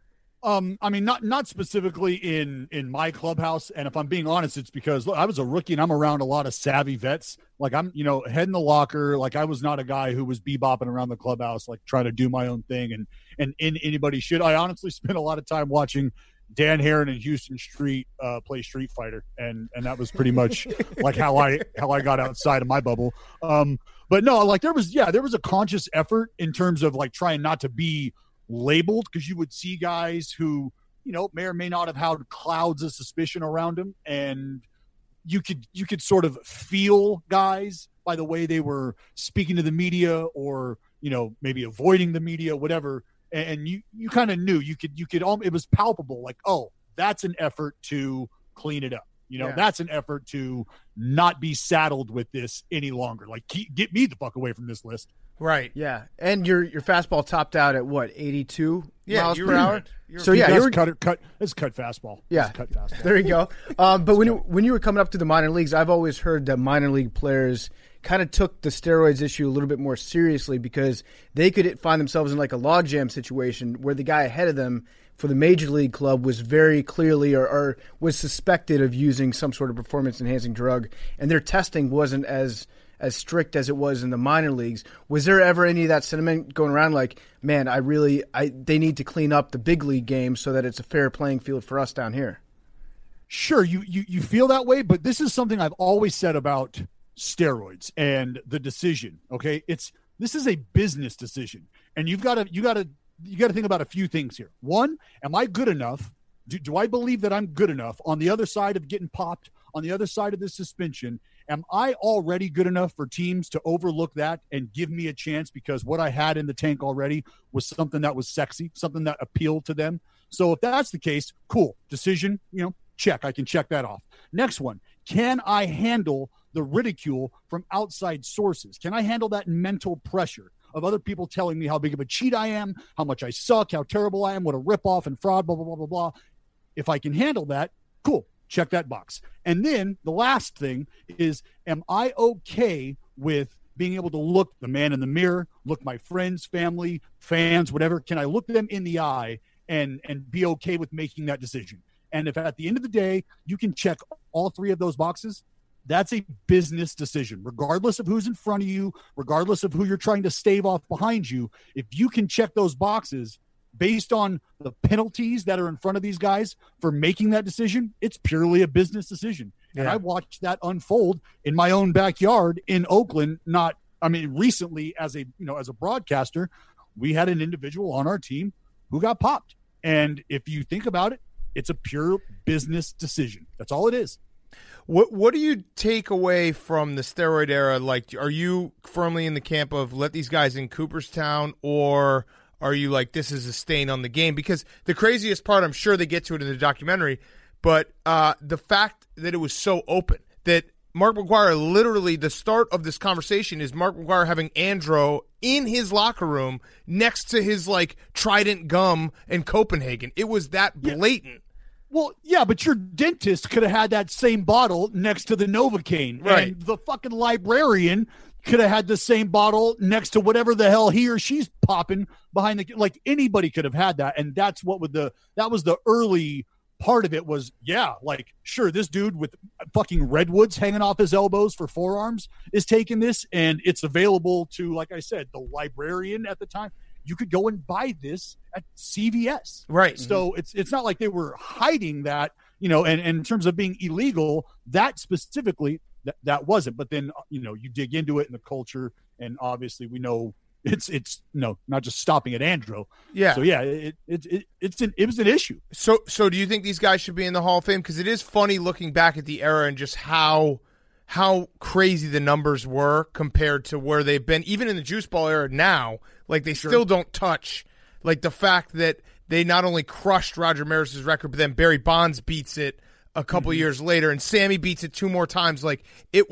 I mean, not specifically in my clubhouse. And if I'm being honest, it's because look, I was a rookie and I'm around a lot of savvy vets. Like I'm, head in the locker. Like I was not a guy who was bebopping around the clubhouse, like trying to do my own thing. And anybody should. I honestly spent a lot of time watching Dan Heron and Houston Street play Street Fighter. And that was pretty much like how I got outside of my bubble. But no, like there was a conscious effort in terms of like trying not to be labeled, because you would see guys who may or may not have had clouds of suspicion around them, and you could sort of feel guys by the way they were speaking to the media, or maybe avoiding the media, whatever, and you kind of knew you could it was palpable, like, oh, that's an effort to clean it up. That's an effort to not be saddled with this any longer. Like, get me the fuck away from this list. Right. Yeah. And your fastball topped out at what, 82 miles per hour? So yeah, you were cut fastball. Yeah. Cut fastball. There you go. But when you were coming up to the minor leagues, I've always heard that minor league players kind of took the steroids issue a little bit more seriously, because they could find themselves in like a logjam situation where the guy ahead of them for the major league club was very clearly or was suspected of using some sort of performance enhancing drug, and their testing wasn't as strict as it was in the minor leagues. Was there ever any of that sentiment going around, like, man, they need to clean up the big league game so that it's a fair playing field for us down here? Sure, you feel that way, but this is something I've always said about steroids and the decision. Okay, this is a business decision, and you got to think about a few things here. One, am I good enough? Do I believe that I'm good enough on the other side of getting popped, on the other side of this suspension? Am I already good enough for teams to overlook that and give me a chance because what I had in the tank already was something that was sexy, something that appealed to them? So if that's the case, cool. Decision, check. I can check that off. Next one, can I handle the ridicule from outside sources? Can I handle that mental pressure of other people telling me how big of a cheat I am, how much I suck, how terrible I am, what a ripoff and fraud, blah, blah, blah, blah, blah. If I can handle that, cool. Check that box. And then the last thing is, am I okay with being able to look the man in the mirror, look my friends, family, fans, whatever? Can I look them in the eye and be okay with making that decision? And if at the end of the day, you can check all three of those boxes, that's a business decision, regardless of who's in front of you, regardless of who you're trying to stave off behind you. If you can check those boxes based on the penalties that are in front of these guys for making that decision, it's purely a business decision. Yeah. And I watched that unfold in my own backyard in Oakland. Recently as a broadcaster, we had an individual on our team who got popped. And if you think about it, it's a pure business decision. That's all it is. What do you take away from the steroid era? Like, are you firmly in the camp of let these guys in Cooperstown, or are you like, this is a stain on the game? Because the craziest part, I'm sure they get to it in the documentary, but the fact that it was so open, that Mark McGwire, literally the start of this conversation is Mark McGwire having Andro in his locker room next to his like Trident gum and Copenhagen. It was that blatant. Yeah. Well, yeah, but your dentist could have had that same bottle next to the Novocaine. Right. And the fucking librarian could have had the same bottle next to whatever the hell he or she's popping behind the, like, anybody could have had that. And that's what that was the early part of it was, yeah, like, sure, this dude with fucking redwoods hanging off his elbows for forearms is taking this, and it's available to, like I said, the librarian at the time. You could go and buy this at CVS. Right. So it's not like they were hiding that, and in terms of being illegal, that specifically, that wasn't. But then, you dig into it in the culture, and obviously we know it's not just stopping at Andro. Yeah. So yeah, it was an issue. So do you think these guys should be in the Hall of Fame? Because it is funny looking back at the era and just how crazy the numbers were compared to where they've been, even in the Juice Ball era now. Like, they still don't touch Like the fact that they not only crushed Roger Maris's record, but then Barry Bonds beats it a couple years later, and Sammy beats it 2 more times. Like it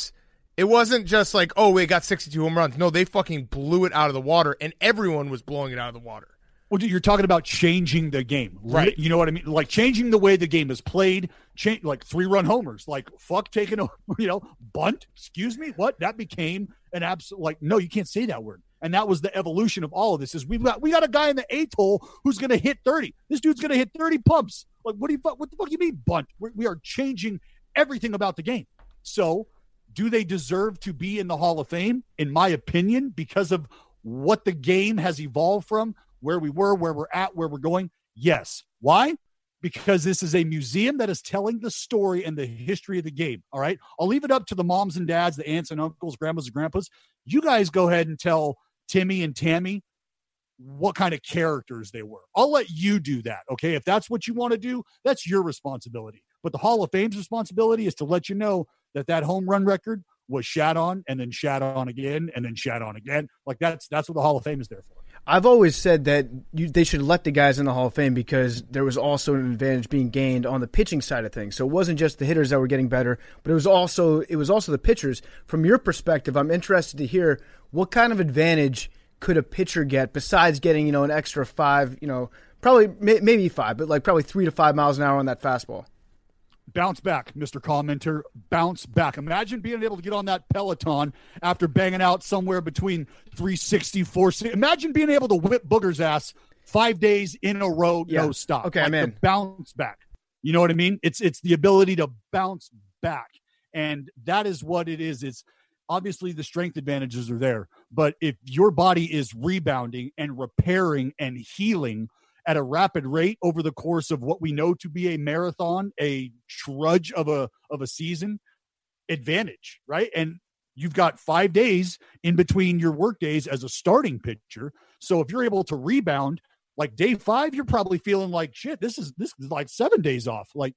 wasn't just like, oh, we got 62 home runs. No, they fucking blew it out of the water, and everyone was blowing it out of the water. Well, dude, you're talking about changing the game, right? You know what I mean? Like changing the way the game is played. Like 3-run homers. Like fuck taking a bunt. Excuse me, what? That became an absolute like no, you can't say that word. And that was the evolution of all of this. Is we got a guy in the 8th hole who's going to hit 30. This dude's going to hit 30 pumps. Like what the fuck you mean bunt? We are changing everything about the game. So, do they deserve to be in the Hall of Fame? In my opinion, because of what the game has evolved from, where we were, where we're at, where we're going? Yes. Why? Because this is a museum that is telling the story and the history of the game. All right. I'll leave it up to the moms and dads, the aunts and uncles, grandmas and grandpas. You guys go ahead and tell Timmy and Tammy what kind of characters they were. I'll let you do that. Okay. If that's what you want to do, that's your responsibility. But the Hall of Fame's responsibility is to let you know that home run record was shat on and then shat on again and then shat on again. Like that's what the Hall of Fame is there for. I've always said that they should let the guys in the Hall of Fame because there was also an advantage being gained on the pitching side of things. So it wasn't just the hitters that were getting better, but it was also the pitchers. From your perspective, I'm interested to hear what kind of advantage could a pitcher get besides getting, an extra 5, probably maybe 5, but like probably 3 to 5 miles an hour on that fastball. Bounce back, Mr. Commenter. Bounce back. Imagine being able to get on that Peloton after banging out somewhere between 360, 460. Imagine being able to whip Booger's ass 5 days in a row, no stop. Okay, I'm in. Bounce back. You know what I mean? It's the ability to bounce back. And that is what it is. It's obviously the strength advantages are there. But if your body is rebounding and repairing and healing at a rapid rate over the course of what we know to be a marathon, a trudge of a season, advantage, right? And you've got 5 days in between your work days as a starting pitcher. So if you're able to rebound, like day 5, you're probably feeling like shit. This is like 7 days off. Like,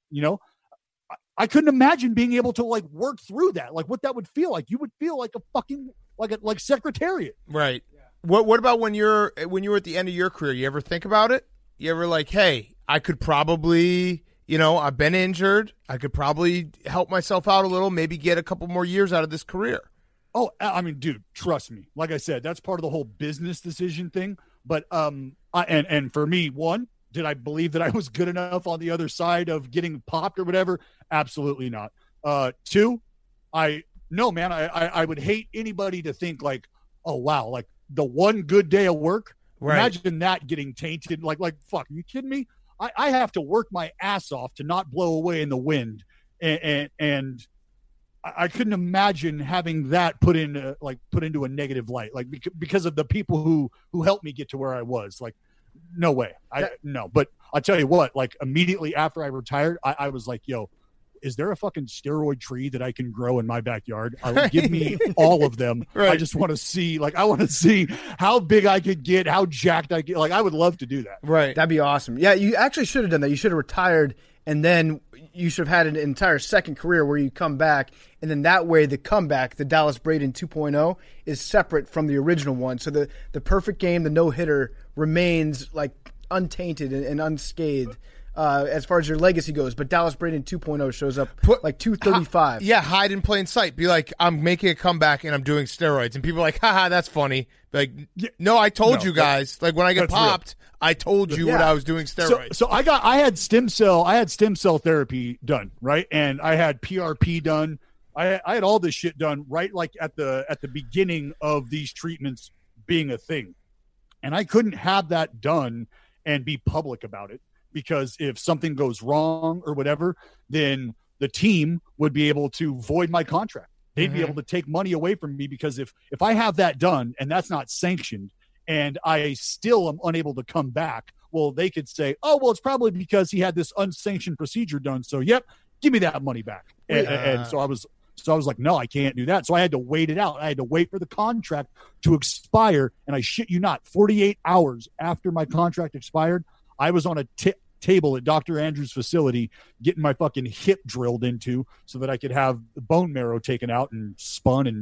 I couldn't imagine being able to like work through that. Like what that would feel like. You would feel like a fucking like secretariat. Right. Yeah. What about when you were at the end of your career? You ever think about it? You ever like, hey, I could probably, I've been injured. I could probably help myself out a little, maybe get a couple more years out of this career. Oh, I mean, dude, trust me. Like I said, that's part of the whole business decision thing. But and for me, one, did I believe that I was good enough on the other side of getting popped or whatever? Absolutely not. 2, I would hate anybody to think like, oh wow, like the one good day of work. Right. Imagine that getting tainted. Like, fuck, are you kidding me? I have to work my ass off to not blow away in the wind. And I couldn't imagine having that put into a negative light, like because of the people who helped me get to where I was. Like, no way. No, but I'll tell you what, like immediately after I retired, I was like, yo, is there a fucking steroid tree that I can grow in my backyard? Give me all of them. Right. I just want to see, I want to see how big I could get, how jacked I get. Like, I would love to do that. Right. That'd be awesome. Yeah, you actually should have done that. You should have retired, and then you should have had an entire second career where you come back, and then that way the comeback, the Dallas Braden 2.0, is separate from the original one. So the perfect game, the no-hitter, remains, untainted and unscathed. As far as your legacy goes, but Dallas Braden 2.0 shows up like 235. Hide in plain sight. Be like, I'm making a comeback and I'm doing steroids, and people are like, haha, that's funny. Like, no, I told you guys. Like when I get popped, real. I told you what I was doing steroids. So I had stem cell therapy done, right, and I had PRP done. I had all this shit done right, like at the beginning of these treatments being a thing, and I couldn't have that done and be public about it. Because if something goes wrong or whatever, then the team would be able to void my contract. They'd be able to take money away from me because if I have that done and that's not sanctioned and I still am unable to come back, well, they could say, oh, well, it's probably because he had this unsanctioned procedure done. So, yep, give me that money back. And so I was like, no, I can't do that. So I had to wait it out. I had to wait for the contract to expire. And I shit you not, 48 hours after my contract expired, I was on a table at Dr. Andrews' facility getting my fucking hip drilled into so that I could have the bone marrow taken out and spun and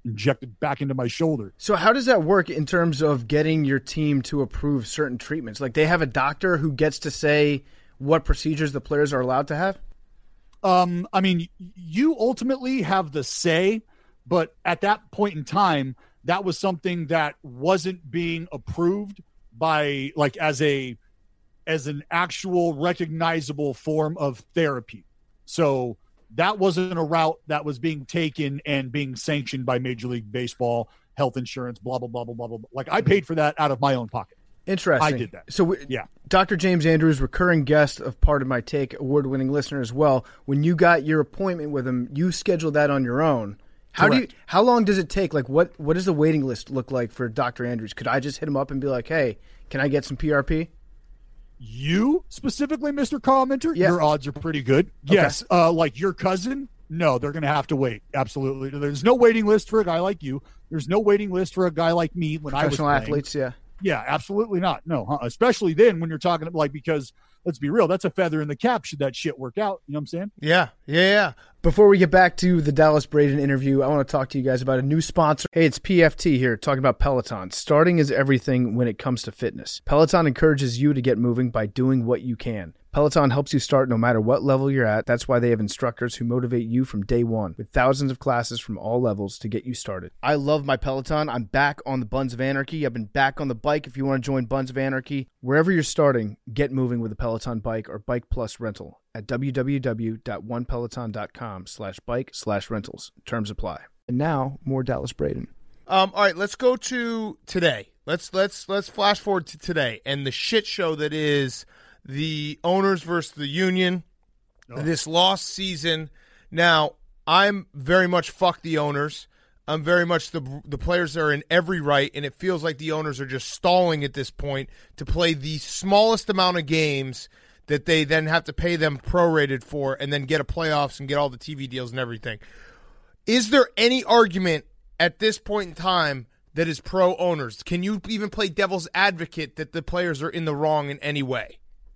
injected back into my shoulder. So how does that work in terms of getting your team to approve certain treatments? Like they have a doctor who gets to say what procedures the players are allowed to have? I mean, you ultimately have the say, but at that point in time, that was something that wasn't being approved by like as an actual recognizable form of therapy. So that wasn't a route that was being taken and being sanctioned by Major League Baseball, health insurance, blah, blah, blah, blah, blah, blah. Like I paid for that out of my own pocket. Interesting. I did that. So, yeah. Dr. James Andrews, recurring guest of Part of My Take, award-winning listener as well. When you got your appointment with him, you scheduled that on your own. How long does it take? Like, what does the waiting list look like for Dr. Andrews? Could I just hit him up and be like, hey, can I get some PRP? You specifically, Mr. Carl Minter, Yeah. your odds are pretty good. Okay. Yes. Like your cousin, no, they're going to have to wait. Absolutely. There's no waiting list for a guy like you. There's no waiting list for a guy like me when I was Professional playing. athletes, yeah. Yeah, absolutely not. No, especially then when you're talking like, because let's be real, that's a feather in the cap should that shit work out. You know what I'm saying? Yeah. Before we get back to the Dallas Braden interview, I want to talk to you guys about a new sponsor. Hey, it's PFT here, talking about Peloton. Starting is everything when it comes to fitness. Peloton encourages you to get moving by doing what you can. Peloton helps you start no matter what level you're at. That's why they have instructors who motivate you from day one with thousands of classes from all levels to get you started. I love my Peloton. I'm back on the Buns of Anarchy. I've been back on the bike. If you want to join Buns of Anarchy, wherever you're starting, get moving with a Peloton bike or Bike Plus rental at www.onepeloton.com/bike/rentals. Terms apply. And now, more Dallas Braden. All right, let's go to today. Let's flash forward to today and the shit show that is the owners versus the union, this lost season. Now, I'm very much fuck the owners. I'm very much the players are in every right, and it feels like the owners are just stalling at this point to play the smallest amount of games that they then have to pay them prorated for and then get a playoffs and get all the TV deals and everything. Is there any argument at this point in time that is pro owners? Can you even play devil's advocate that the players are in the wrong in any way?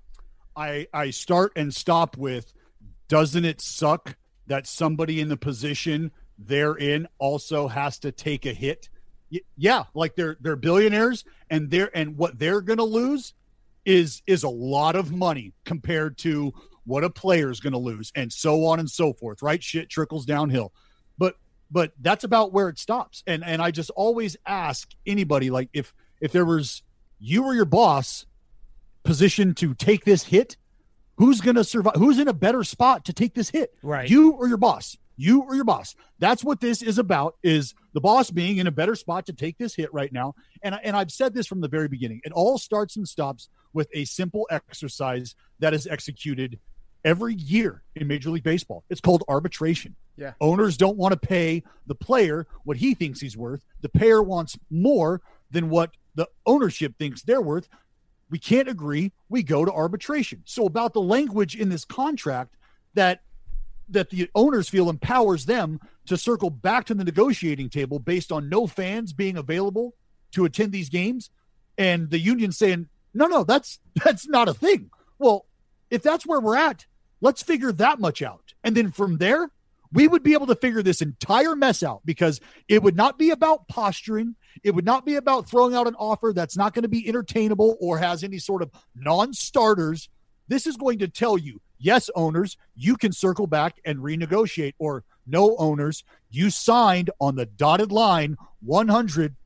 I start and stop with, doesn't it suck that somebody in the position they're in also has to take a hit? Yeah, like they're billionaires and what they're going to lose is a lot of money compared to what a player is going to lose, and so on and so forth, right? Shit trickles downhill. But that's about where it stops. And I just always ask anybody, like if there was you or your boss positioned to take this hit, who's going to survive? Who's in a better spot to take this hit? Right. You or your boss? You or your boss? That's what this is about, is the boss being in a better spot to take this hit right now. And I've said this from the very beginning. It all starts and stops with a simple exercise that is executed every year in Major League Baseball. It's called arbitration. Yeah. Owners don't want to pay the player what he thinks he's worth. The player wants more than what the ownership thinks they're worth. We can't agree. We go to arbitration. So about the language in this contract that the owners feel empowers them to circle back to the negotiating table based on no fans being available to attend these games, and the union saying, no, that's not a thing. Well, if that's where we're at, let's figure that much out. And then from there, we would be able to figure this entire mess out, because it would not be about posturing. It would not be about throwing out an offer that's not going to be entertainable or has any sort of non-starters. This is going to tell you, yes, owners, you can circle back and renegotiate, or no, owners, you signed on the dotted line 100%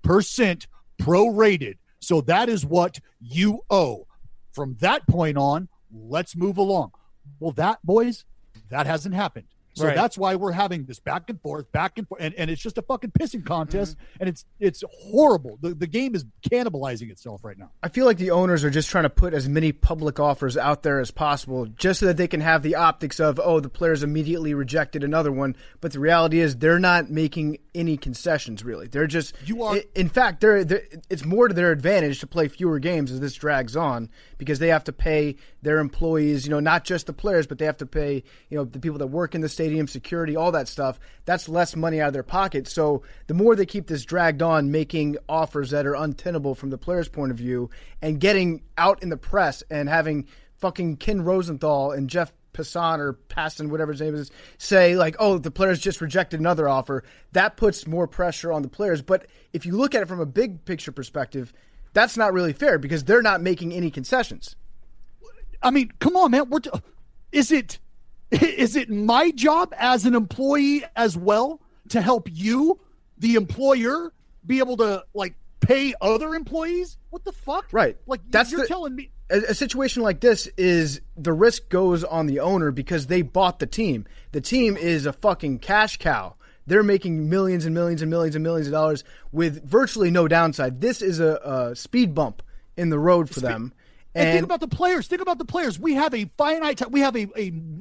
prorated. So that is what you owe. From that point on, let's move along. Well, that, boys, that hasn't happened. So Right. That's why we're having this back and forth, and it's just a fucking pissing contest, and it's horrible. The game is cannibalizing itself right now. I feel like the owners are just trying to put as many public offers out there as possible just so that they can have the optics of, oh, the players immediately rejected another one. But the reality is they're not making any concessions, really. They're just in fact, it's more to their advantage to play fewer games as this drags on, because they have to pay their employees, not just the players, but they have to pay, the people that work in the stadium, security, all that stuff. That's less money out of their pocket. So the more they keep this dragged on, making offers that are untenable from the player's point of view, and getting out in the press and having fucking Ken Rosenthal and Jeff Passan or Passan, whatever his name is, say like, oh, the players just rejected another offer, that puts more pressure on the players. But if you look at it from a big picture perspective, that's not really fair because they're not making any concessions. I mean, come on, man. Is it my job as an employee as well to help you, the employer, be able to like pay other employees? What the fuck? Right. Like you're telling me a situation like this is the risk goes on the owner because they bought the team. The team is a fucking cash cow. They're making millions and millions and millions and millions of dollars with virtually no downside. This is a speed bump in the road for them. And think about the players. Think about the players. We have a finite time. We have a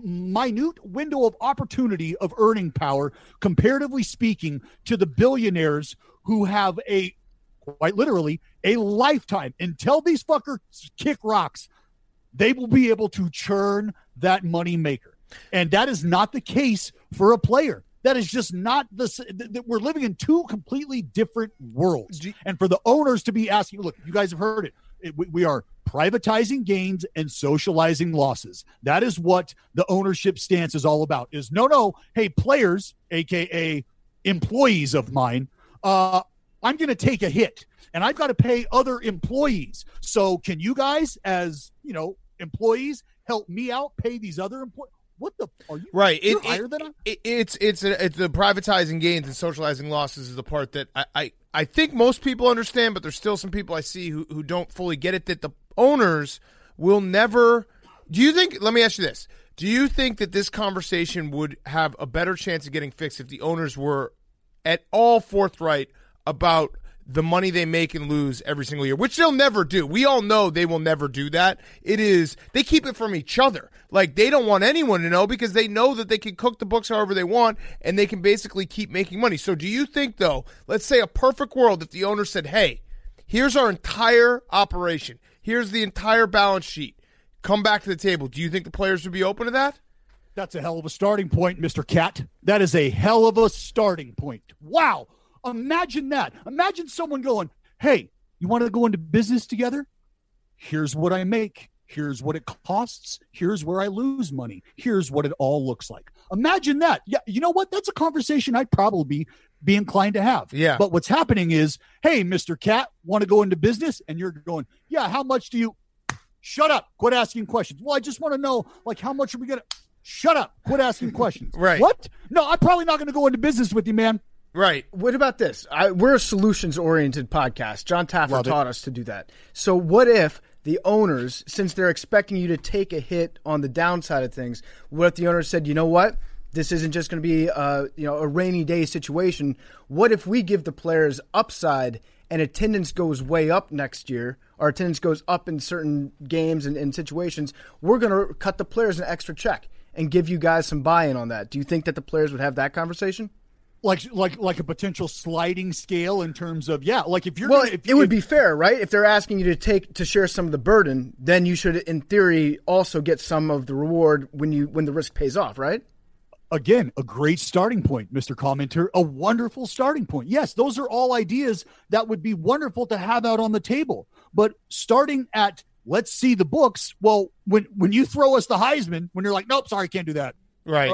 minute window of opportunity of earning power, comparatively speaking, to the billionaires who have quite literally, a lifetime. Until these fuckers kick rocks, they will be able to churn that money maker. And that is not the case for a player. That is just not we're living in two completely different worlds. And for the owners to be asking, look, you guys have heard it. We are privatizing gains and socializing losses. That is what the ownership stance is all about. Is no, hey, players, aka employees of mine, I'm going to take a hit, and I've got to pay other employees. So can you guys, as employees, help me out, pay these other employees? What the are you? Right, you're higher than it's the privatizing gains and socializing losses is the part that I think most people understand, but there's still some people I see who don't fully get it. That the owners will never. Do you think? Let me ask you this: do you think that this conversation would have a better chance of getting fixed if the owners were at all forthright about the money they make and lose every single year, which they'll never do. We all know they will never do that. They keep it from each other. Like, they don't want anyone to know because they know that they can cook the books however they want and they can basically keep making money. So do you think, though, let's say a perfect world, if the owner said, hey, here's our entire operation, here's the entire balance sheet, come back to the table, do you think the players would be open to that? That's a hell of a starting point, Mr. Cat. That is a hell of a starting point. Wow. Imagine that. Imagine someone going, hey, you want to go into business together? Here's what I make. Here's what it costs. Here's where I lose money. Here's what it all looks like. Imagine that. Yeah, you know what? That's a conversation I'd probably be inclined to have. Yeah. But what's happening is, hey, Mr. Cat, want to go into business? And you're going, yeah, how much do you? Shut up. Quit asking questions. Well, I just want to know, like, how much are we going to? Shut up. Quit asking questions. Right. What? No, I'm probably not going to go into business with you, man. Right. What about this? We're a solutions-oriented podcast. John Taffer taught us to do that. So what if the owners, since they're expecting you to take a hit on the downside of things, what if the owners said, you know what? This isn't just going to be a rainy day situation. What if we give the players upside and attendance goes way up next year, or attendance goes up in certain games and situations? We're going to cut the players an extra check and give you guys some buy-in on that. Do you think that the players would have that conversation? Like a potential sliding scale in terms of, yeah, like if you're it would be fair, right? If they're asking you to share some of the burden, then you should in theory also get some of the reward when the risk pays off, right? Again, a great starting point, Mr. Commenter, a wonderful starting point. Yes, those are all ideas that would be wonderful to have out on the table. But starting at let's see the books, well, when you throw us the Heisman, when you're like, nope, sorry, can't do that. Right.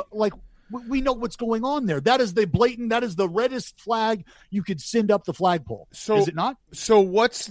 We know what's going on there. That is the reddest flag you could send up the flagpole. So, is it not? So what's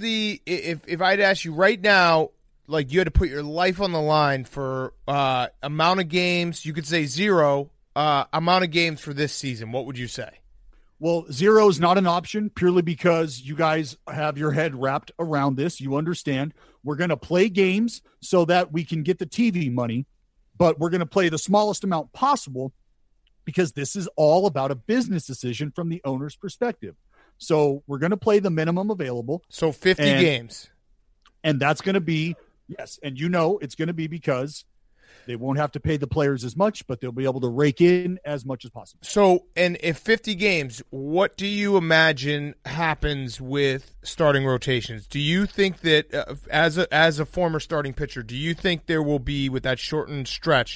if I'd ask you right now, like you had to put your life on the line for amount of games, you could say 0 amount of games for this season, what would you say? Well, 0 is not an option purely because you guys have your head wrapped around this. You understand we're going to play games so that we can get the TV money, but we're going to play the smallest amount possible because this is all about a business decision from the owner's perspective. So we're going to play the minimum available. So 50 games. And that's going to be, yes, and it's going to be because they won't have to pay the players as much, but they'll be able to rake in as much as possible. So, and if 50 games, what do you imagine happens with starting rotations? Do you think that, as a former starting pitcher, do you think there will be, with that shortened stretch,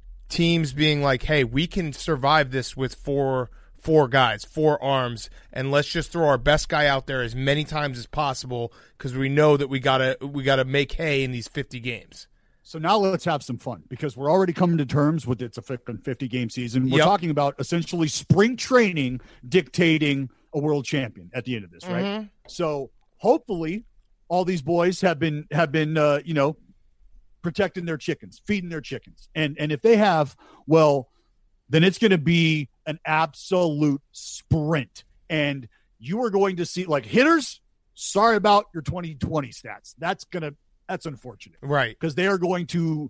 teams being like, hey, we can survive this with four guys, 4 arms, and let's just throw our best guy out there as many times as possible because we know that we gotta make hay in these 50 games? So now let's have some fun because we're already coming to terms with it's a 50-game season. We're talking about essentially spring training dictating a world champion at the end of this, right? So hopefully all these boys have been protecting their chickens, feeding their chickens. And if they have, well, then it's going to be an absolute sprint. And you are going to see, like, hitters, sorry about your 2020 stats. That's unfortunate. Right. Because they are going to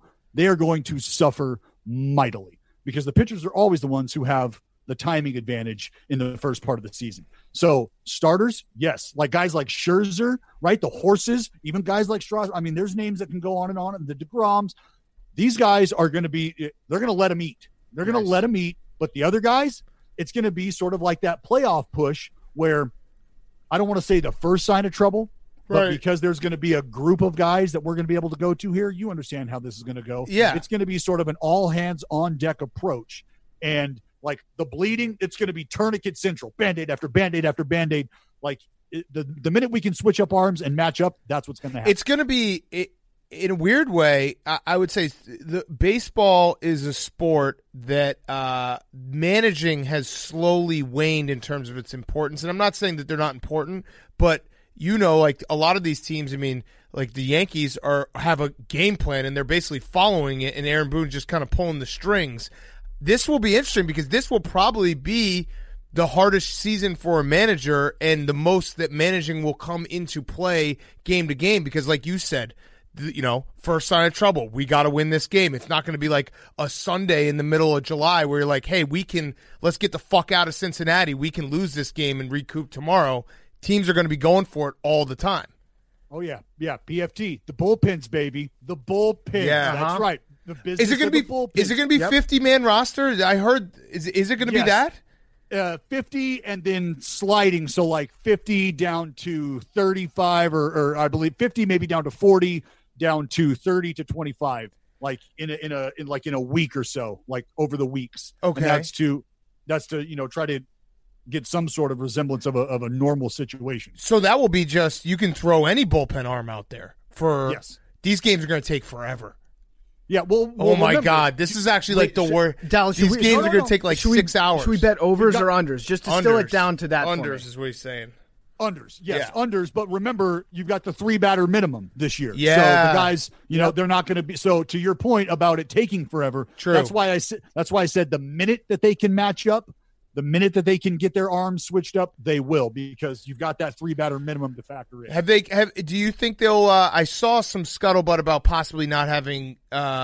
suffer mightily because the pitchers are always the ones who have the timing advantage in the first part of the season. So starters, yes, like guys like Scherzer, right? The horses, even guys like Strauss. I mean, there's names that can go on, and the DeGroms. These guys are going to they're going to let them eat. They're going to let them eat. But the other guys, it's going to be sort of like that playoff push where I don't want to say the first sign of trouble, but because there's going to be a group of guys that we're going to be able to go to here, you understand how this is going to go. Yeah. It's going to be sort of an all hands on deck approach. And like the bleeding, it's going to be tourniquet central, Band-Aid after Band-Aid after Band-Aid. Like the minute we can switch up arms and match up, that's what's going to happen. It's going to be, in a weird way, I would say the baseball is a sport that managing has slowly waned in terms of its importance. And I'm not saying that they're not important, but like a lot of these teams, I mean, like the Yankees have a game plan and they're basically following it, and Aaron Boone just kind of pulling the strings. This will be interesting because this will probably be the hardest season for a manager and the most that managing will come into play game to game because, like you said, first sign of trouble, we got to win this game. It's not going to be like a Sunday in the middle of July where you're like, hey, let's get the fuck out of Cincinnati. We can lose this game and recoup tomorrow. Teams are going to be going for it all the time. Oh, yeah. Yeah, PFT. The bullpens, baby. The bullpens. Yeah. That's right. The business is it going to be bullpens. Is it going to be 50-man roster? I heard. Is it going to be that? 50 and then sliding. So like 50 down to 35 or I believe 50 maybe down to 40, down to 30 to 25, like in a week or so, like over the weeks. Okay. And that's to try to get some sort of resemblance of a normal situation. So that will be just, you can throw any bullpen arm out there for these games are going to take forever. Yeah, well, oh my remember, God, this is actually like the worst. Dallas, these games are going to take like 6 hours. Should we bet overs or unders just to still it down to that? Unders is what he's saying. Unders, yes, unders. But remember, you've got the 3-batter minimum this year. Yeah. So the guys, they're not going to be. So to your point about it taking forever, true. That's why I said the minute that they can match up, the minute that they can get their arms switched up, they will, because you've got that 3-batter minimum to factor in. Do you think they'll? I saw some scuttlebutt about possibly not having,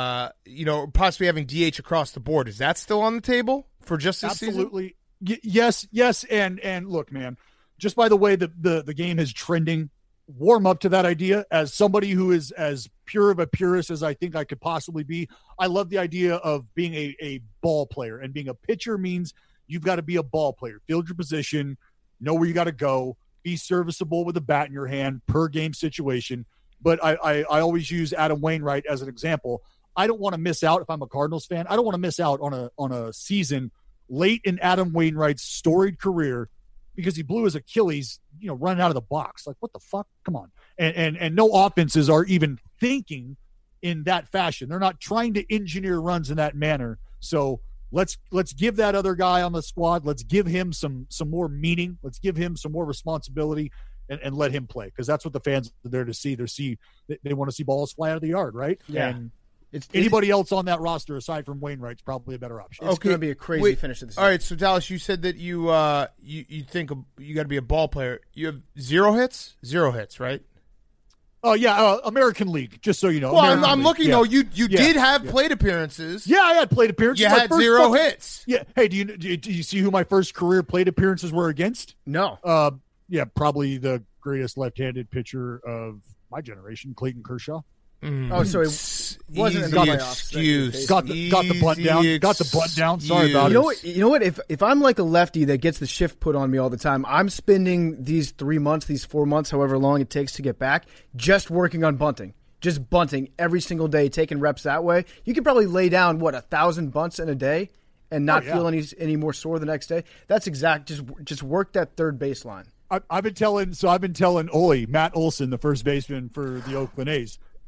possibly having DH across the board. Is that still on the table for just this season? Absolutely. Yes. And look, man, just by the way the game is trending, warm up to that idea. As somebody who is as pure of a purist as I think I could possibly be, I love the idea of being a ball player, and being a pitcher means you've got to be a ball player, field your position, know where you got to go, be serviceable with a bat in your hand per game situation. But I always use Adam Wainwright as an example. I don't want to miss out, if I'm a Cardinals fan, I don't want to miss out on a season late in Adam Wainwright's storied career because he blew his Achilles, running out of the box. Like, what the fuck? Come on. And no offenses are even thinking in that fashion. They're not trying to engineer runs in that manner. So let's give that other guy on the squad, let's give him some more meaning. Let's give him some more responsibility and let him play, because that's what the fans are there to see. They want to see balls fly out of the yard, right? Yeah. And anybody else on that roster aside from Wainwright's probably a better option. It's going to be a crazy finish to the season. All right, so Dallas, you said that you think you got to be a ball player. You have 0 hits? 0 hits, right? Oh, yeah, American League, just so you know. Well, I'm looking, though. You did have plate appearances. Yeah, I had plate appearances. You had 0 hits. Yeah. Hey, do you see who my first career plate appearances were against? No. Yeah, probably the greatest left-handed pitcher of my generation, Clayton Kershaw. Oh, so it wasn't in the playoffs. Got the bunt down. Got the bunt down. Sorry about it. You know what? If I'm like a lefty that gets the shift put on me all the time, I'm spending these 3 months, these 4 months, however long it takes to get back, just working on bunting. Just bunting every single day, taking reps that way. You could probably lay down, 1,000 bunts in a day and not feel any more sore the next day. That's exact. Just work that third baseline. I've been telling Matt Olson, the first baseman for the Oakland A's,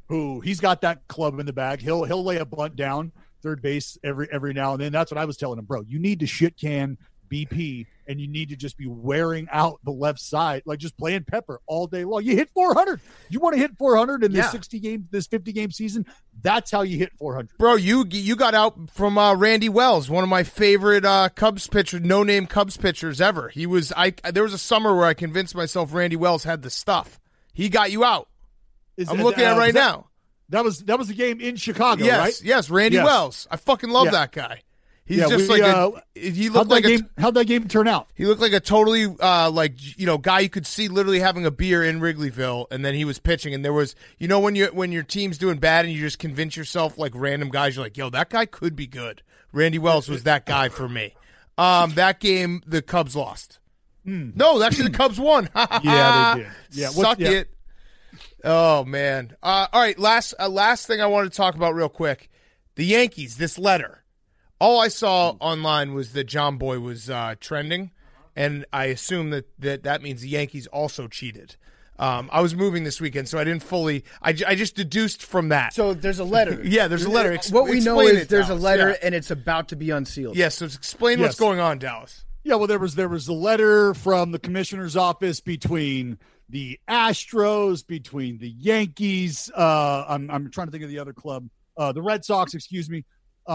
who he's got that club in the bag. He'll lay a bunt down third base every now and then. That's what I was telling him, bro. You need to shit can BP, and you need to just be wearing out the left side, like just playing pepper all day long. You hit 400. You want to hit 400 in this 50 game season? That's how you hit 400. Bro, you got out from Randy Wells, one of my favorite Cubs pitchers, no-name Cubs pitchers ever. There was a summer where I convinced myself Randy Wells had the stuff. He got you out. I'm looking at it right now. That was the game in Chicago, yes, right? Yes, Randy Wells. I fucking love that guy. He's just he looked how'd that game turn out? He looked like a totally guy you could see literally having a beer in Wrigleyville, and then he was pitching, and there was when your team's doing bad and you just convince yourself like random guys, you're like, yo, that guy could be good. Randy Wells was that guy for me. That game the Cubs lost. No, actually the Cubs won. Yeah, they did. Yeah, suck it. Oh man. All right, last thing I wanted to talk about real quick. The Yankees, this letter. All I saw online was that John Boy was trending, and I assume that means the Yankees also cheated. I was moving this weekend, so I didn't fully. I just deduced from that. So there's a letter. Yeah, there's a letter. What we know is there's a letter, and it's about to be unsealed. Yes, so explain what's going on, Dallas. Yeah, well, there was a letter from the commissioner's office between the Astros, between the Yankees. I'm trying to think of the other club, the Red Sox. Excuse me.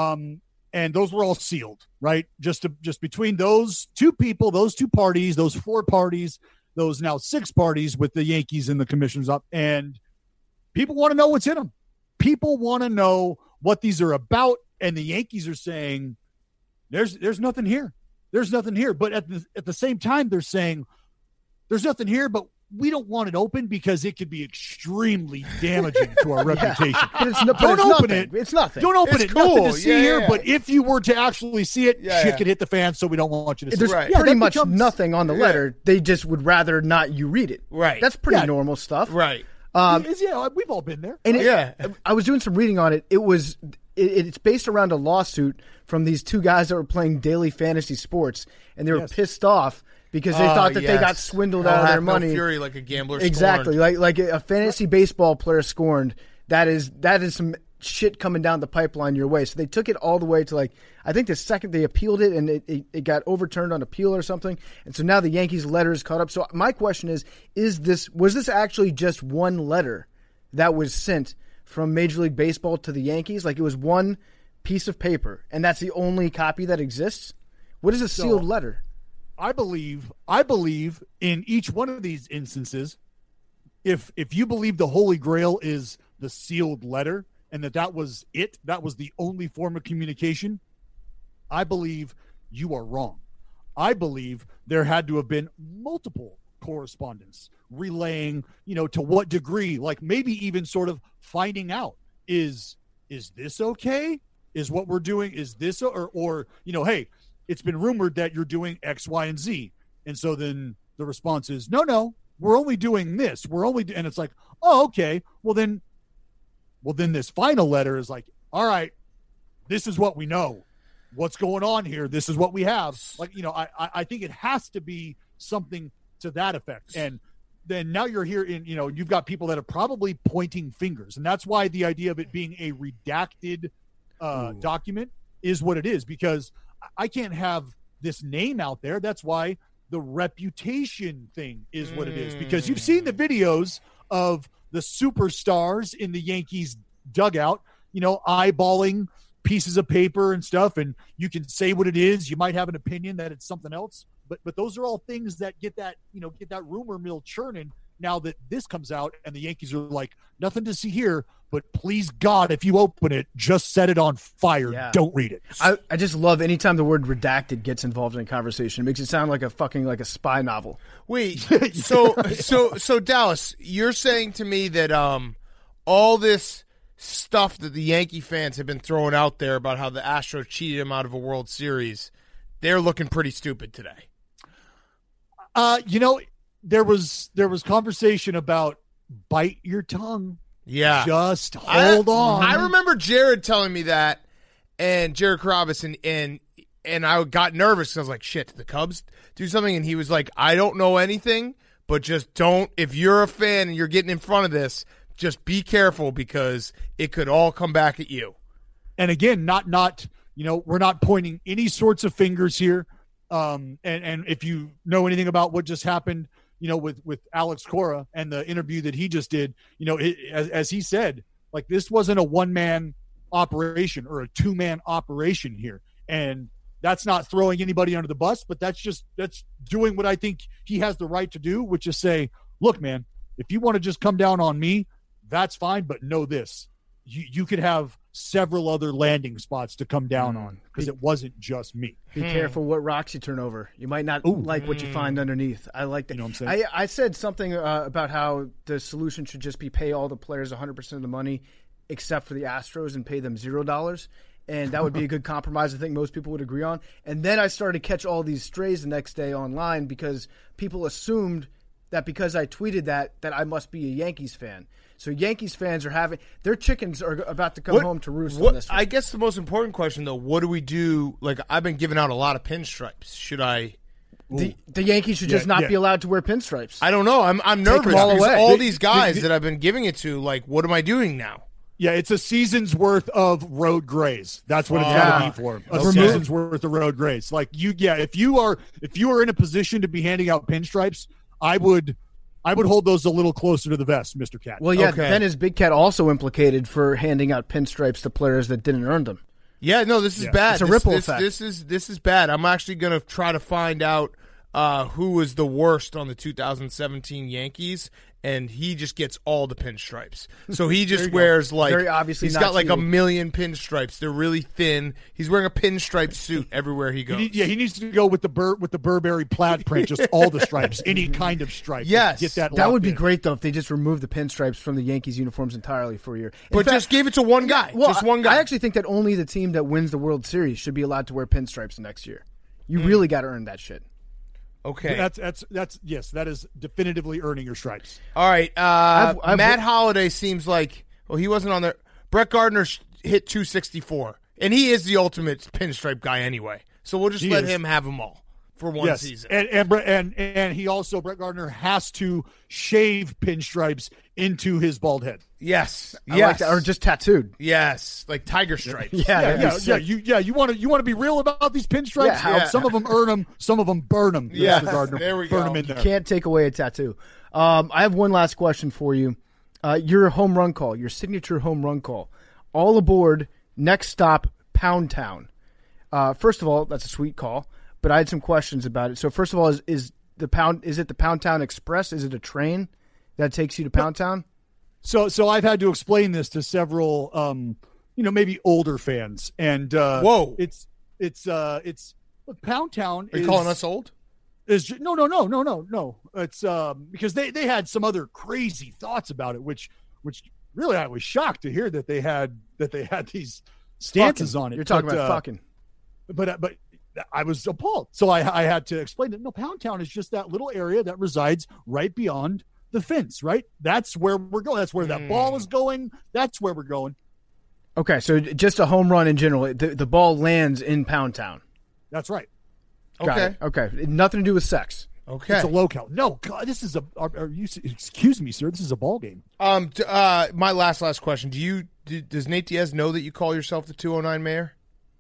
And those were all sealed, right? Just between those two people, those two parties, those four parties, those now six parties with the Yankees and the commissioners up. And people want to know what's in them. People want to know what these are about. And the Yankees are saying, there's nothing here. There's nothing here. But at the same time, they're saying there's nothing here, but we don't want it open because it could be extremely damaging to our reputation. Don't open it. It's nothing. Don't open it's it. Cool. Nothing to see here. But if you were to actually see it, shit could hit the fan. So we don't want you to see it. There's pretty much nothing on the letter. They just would rather not you read it. Right. That's pretty normal stuff. Right. We've all been there. And I was doing some reading on it. It's based around a lawsuit from these two guys that were playing daily fantasy sports, and they were pissed off because they thought that they got swindled out of their money. No fury like a gambler. Exactly, scorned. like a fantasy baseball player scorned. That is some shit coming down the pipeline your way. So they took it all the way to I think the second they appealed it, and it got overturned on appeal or something. And so now the Yankees letter is caught up. So my question was this actually just one letter that was sent from Major League Baseball to the Yankees? Like it was one piece of paper, and that's the only copy that exists? What is a sealed letter? I believe in each one of these instances, if you believe the Holy Grail is the sealed letter and that was it, that was the only form of communication, I believe you are wrong. I believe there had to have been multiple correspondence relaying, to what degree, like maybe even sort of finding out, is this okay? Is what we're doing, is this, or hey, it's been rumored that you're doing X, Y, and Z. And so then the response is, no, we're only doing this. And it's like, oh, okay. Well, then this final letter is like, all right, this is what we know. What's going on here? This is what we have. Like, I think it has to be something to that effect. And then now you're here you've got people that are probably pointing fingers. And that's why the idea of it being a redacted document is what it is, because I can't have this name out there. That's why the reputation thing is what it is, because you've seen the videos of the superstars in the Yankees dugout, eyeballing pieces of paper and stuff, and you can say what it is. You might have an opinion that it's something else, but those are all things that get that rumor mill churning. Now that this comes out and the Yankees are like, nothing to see here, but please God, if you open it, just set it on fire. Yeah. Don't read it. I just love anytime the word redacted gets involved in a conversation. It makes it sound like a spy novel. Wait, so Dallas, you're saying to me that all this stuff that the Yankee fans have been throwing out there about how the Astros cheated him out of a World Series, they're looking pretty stupid today. There was conversation about bite your tongue. Yeah. Just hold on. I remember Jared telling me that, and Jared Carabas, and I got nervous because I was like, shit, did the Cubs do something? And he was like, I don't know anything, but just don't, if you're a fan and you're getting in front of this, just be careful because it could all come back at you. And again, not we're not pointing any sorts of fingers here. And if you know anything about what just happened, with Alex Cora and the interview that he just did, as he said, like, this wasn't a one-man operation or a two-man operation here. And that's not throwing anybody under the bus, but that's doing what I think he has the right to do, which is say, look, man, if you want to just come down on me, that's fine. But know this, you could have several other landing spots to come down on because it wasn't just me. Be careful what rocks you turn over. You might not like what you find underneath. I like that. You know what I'm saying? I said something about how the solution should just be pay all the players 100% of the money except for the Astros and pay them $0. And that would be a good compromise. I think most people would agree on. And then I started to catch all these strays the next day online because people assumed that because I tweeted that I must be a Yankees fan. So Yankees fans their chickens are about to come home to roost on this one. I guess the most important question, though, what do we do? Like, I've been giving out a lot of pinstripes. Should I? The Yankees should just not be allowed to wear pinstripes. I don't know. I'm nervous them all because away. all these guys that I've been giving it to, like, what am I doing now? Yeah, it's a season's worth of road grays. That's what it's got to be for. A season's worth of road grays. Like, if you are in a position to be handing out pinstripes, I would hold those a little closer to the vest, Mr. Cat. Well, yeah, then is Big Cat also implicated for handing out pinstripes to players that didn't earn them? Yeah, no, this is bad. It's a ripple effect. This is bad. I'm actually going to try to find out who was the worst on the 2017 Yankees, and he just gets all the pinstripes. So he just wears like very obviously he's not got like you. a million pinstripes. They're really thin. He's wearing a pinstripe suit everywhere he goes. He needs to go with the Burberry plaid print, just all the stripes, any kind of stripe. Yes. Get that. That would be in. great though if they just removed the pinstripes from the Yankees uniforms entirely for a year. But just give it to one guy. Well, just one guy. I actually think that only the team that wins the World Series should be allowed to wear pinstripes next year. You really got to earn that shit. Okay. That's yes, that is definitively earning your stripes. All right. I've- Matt Holliday seems like he wasn't on there. Brett Gardner hit 264, and he is the ultimate pinstripe guy anyway. So we'll just let him have them all for one season. And he also, Brett Gardner, has to shave pinstripes into his bald head. Yes. I like that. Or just tattooed. Yes, like tiger stripes. Yeah. You want to be real about these pinstripes. Yeah. Some of them earn them, some of them burn them. Yeah, Mr. Gardner. there we burn go. them in there. Can't take away a tattoo. I have one last question for you. Your home run call, your signature home run call. All aboard, next stop, Pound Town. First of all, that's a sweet call, but I had some questions about it. So first of all, is it the Pound Town Express? Is it a train that takes you to Pound Town? So I've had to explain this to several, maybe older fans, and Whoa. it's look, Pound Town. Are you calling us old? No. It's because they had some other crazy thoughts about it, which really I was shocked to hear that they had these stances on it. You're talking about fucking. But I was appalled. So I had to explain that no, Pound Town is just that little area that resides right beyond the fence, right? That's where we're going. That's where that ball is going. That's where we're going. Okay, so just a home run in general. The ball lands in Pound Town. That's right. Got it. Okay. Nothing to do with sex. Okay. It's a locale. No, God, this is excuse me, sir. This is a ball game. My last question. Does Nate Diaz know that you call yourself the 209 mayor?